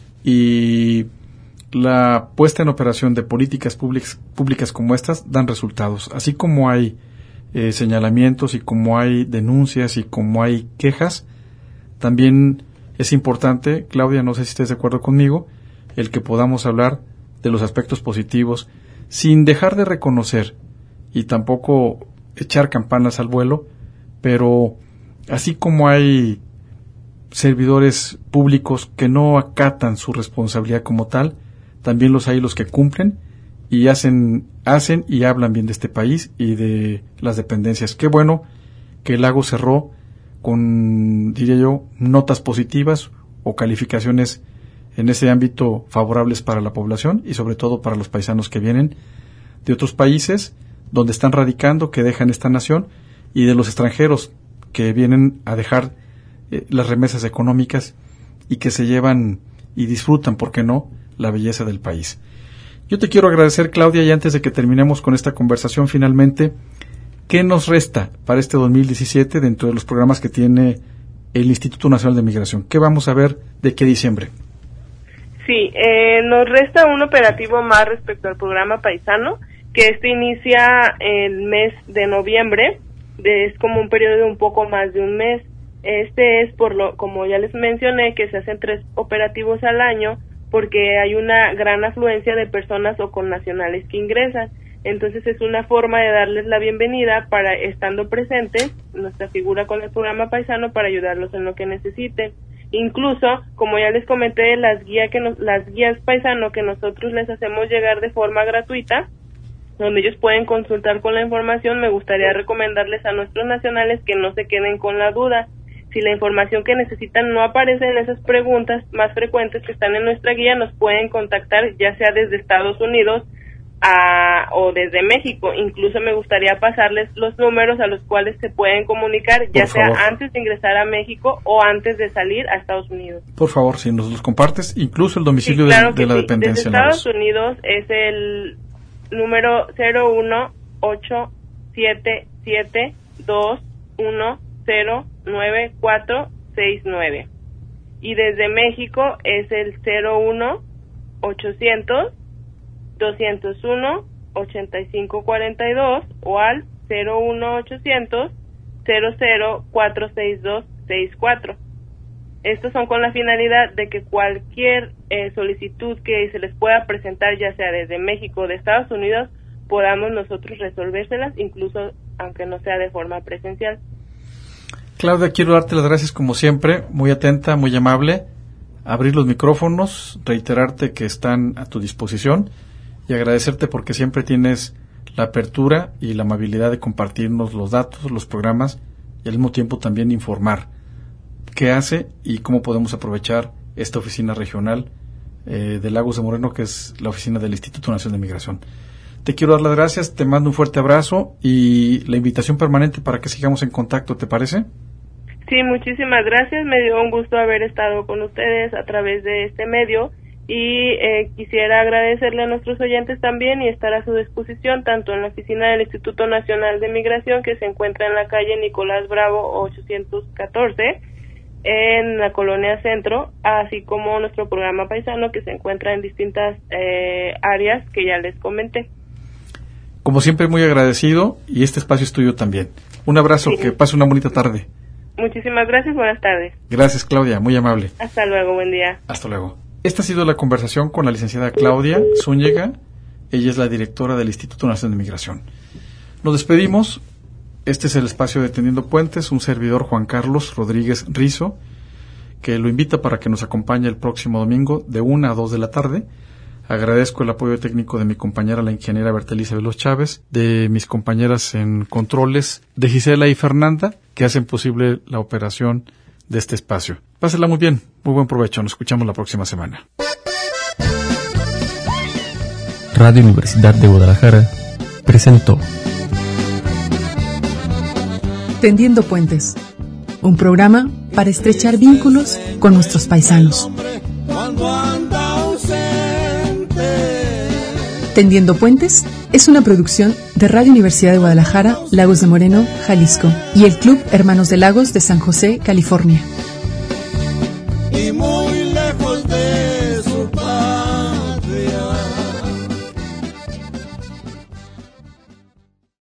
y la puesta en operación de políticas públicas como estas dan resultados. Así como hay señalamientos y como hay denuncias y como hay quejas, también es importante, Claudia, no sé si estés de acuerdo conmigo, el que podamos hablar de los aspectos positivos sin dejar de reconocer y tampoco echar campanas al vuelo, pero así como hay servidores públicos que no acatan su responsabilidad como tal, también los hay los que cumplen y hacen y hablan bien de este país y de las dependencias. Qué bueno que el lago cerró con, diría yo, notas positivas o calificaciones en ese ámbito favorables para la población y sobre todo para los paisanos que vienen de otros países donde están radicando, que dejan esta nación, y de los extranjeros que vienen a dejar las remesas económicas y que se llevan y disfrutan, ¿por qué no?, la belleza del país. Yo te quiero agradecer, Claudia, y antes de que terminemos con esta conversación finalmente, ¿qué nos resta para este 2017 dentro de los programas que tiene el Instituto Nacional de Migración? ¿Qué vamos a ver de qué diciembre? Sí, nos resta un operativo más respecto al programa paisano, que inicia el mes de noviembre, es como un periodo de un poco más de un mes. Este es como ya les mencioné, que se hacen 3 operativos al año, porque hay una gran afluencia de personas o connacionales que ingresan. Entonces es una forma de darles la bienvenida para, estando presentes, nuestra figura con el programa paisano, para ayudarlos en lo que necesiten. Incluso, como ya les comenté, las guías paisano que nosotros les hacemos llegar de forma gratuita, donde ellos pueden consultar con la información, me gustaría recomendarles a nuestros nacionales que no se queden con la duda. Si la información que necesitan no aparece en esas preguntas más frecuentes que están en nuestra guía, nos pueden contactar ya sea desde Estados Unidos o desde México. Incluso me gustaría pasarles los números a los cuales se pueden comunicar, ya sea antes de ingresar a México o antes de salir a Estados Unidos. Por favor, si nos los compartes, incluso el domicilio de la dependencia. Desde Estados Unidos es el número 01877210949, y desde México es el 01800-201-8542 o al 01800-0046264. Estos son con la finalidad de que cualquier solicitud que se les pueda presentar, ya sea desde México o de Estados Unidos, podamos nosotros resolvérselas, incluso aunque no sea de forma presencial. Claudia, quiero darte las gracias como siempre, muy atenta, muy amable, abrir los micrófonos, reiterarte que están a tu disposición y agradecerte porque siempre tienes la apertura y la amabilidad de compartirnos los datos, los programas y al mismo tiempo también informar qué hace y cómo podemos aprovechar esta oficina regional de Lagos de Moreno, que es la oficina del Instituto Nacional de Migración. Te quiero dar las gracias, te mando un fuerte abrazo y la invitación permanente para que sigamos en contacto, ¿te parece? Sí, muchísimas gracias, me dio un gusto haber estado con ustedes a través de este medio y quisiera agradecerle a nuestros oyentes también y estar a su disposición tanto en la oficina del Instituto Nacional de Migración, que se encuentra en la calle Nicolás Bravo 814, en la colonia Centro, así como nuestro programa paisano, que se encuentra en distintas áreas que ya les comenté. Como siempre, muy agradecido, y este espacio es tuyo también. Un abrazo, sí. Que pase una bonita tarde. Muchísimas gracias, buenas tardes. Gracias, Claudia, muy amable. Hasta luego, buen día. Hasta luego. Esta ha sido la conversación con la licenciada Claudia Zúñiga. Ella es la directora del Instituto Nacional de Migración. Nos despedimos. Este es el espacio de Tendiendo Puentes, un servidor, Juan Carlos Rodríguez Rizo, que lo invita para que nos acompañe el próximo domingo de 1 a 2 de la tarde. Agradezco el apoyo técnico de mi compañera, la ingeniera Bertaliza Veloz Chávez, de mis compañeras en controles, de Gisela y Fernanda, que hacen posible la operación de este espacio. Pásela muy bien, muy buen provecho, nos escuchamos la próxima semana. Radio Universidad de Guadalajara presentó Tendiendo Puentes, un programa para estrechar vínculos con nuestros paisanos. Tendiendo Puentes es una producción de Radio Universidad de Guadalajara, Lagos de Moreno, Jalisco, y el Club Hermanos de Lagos de San José, California.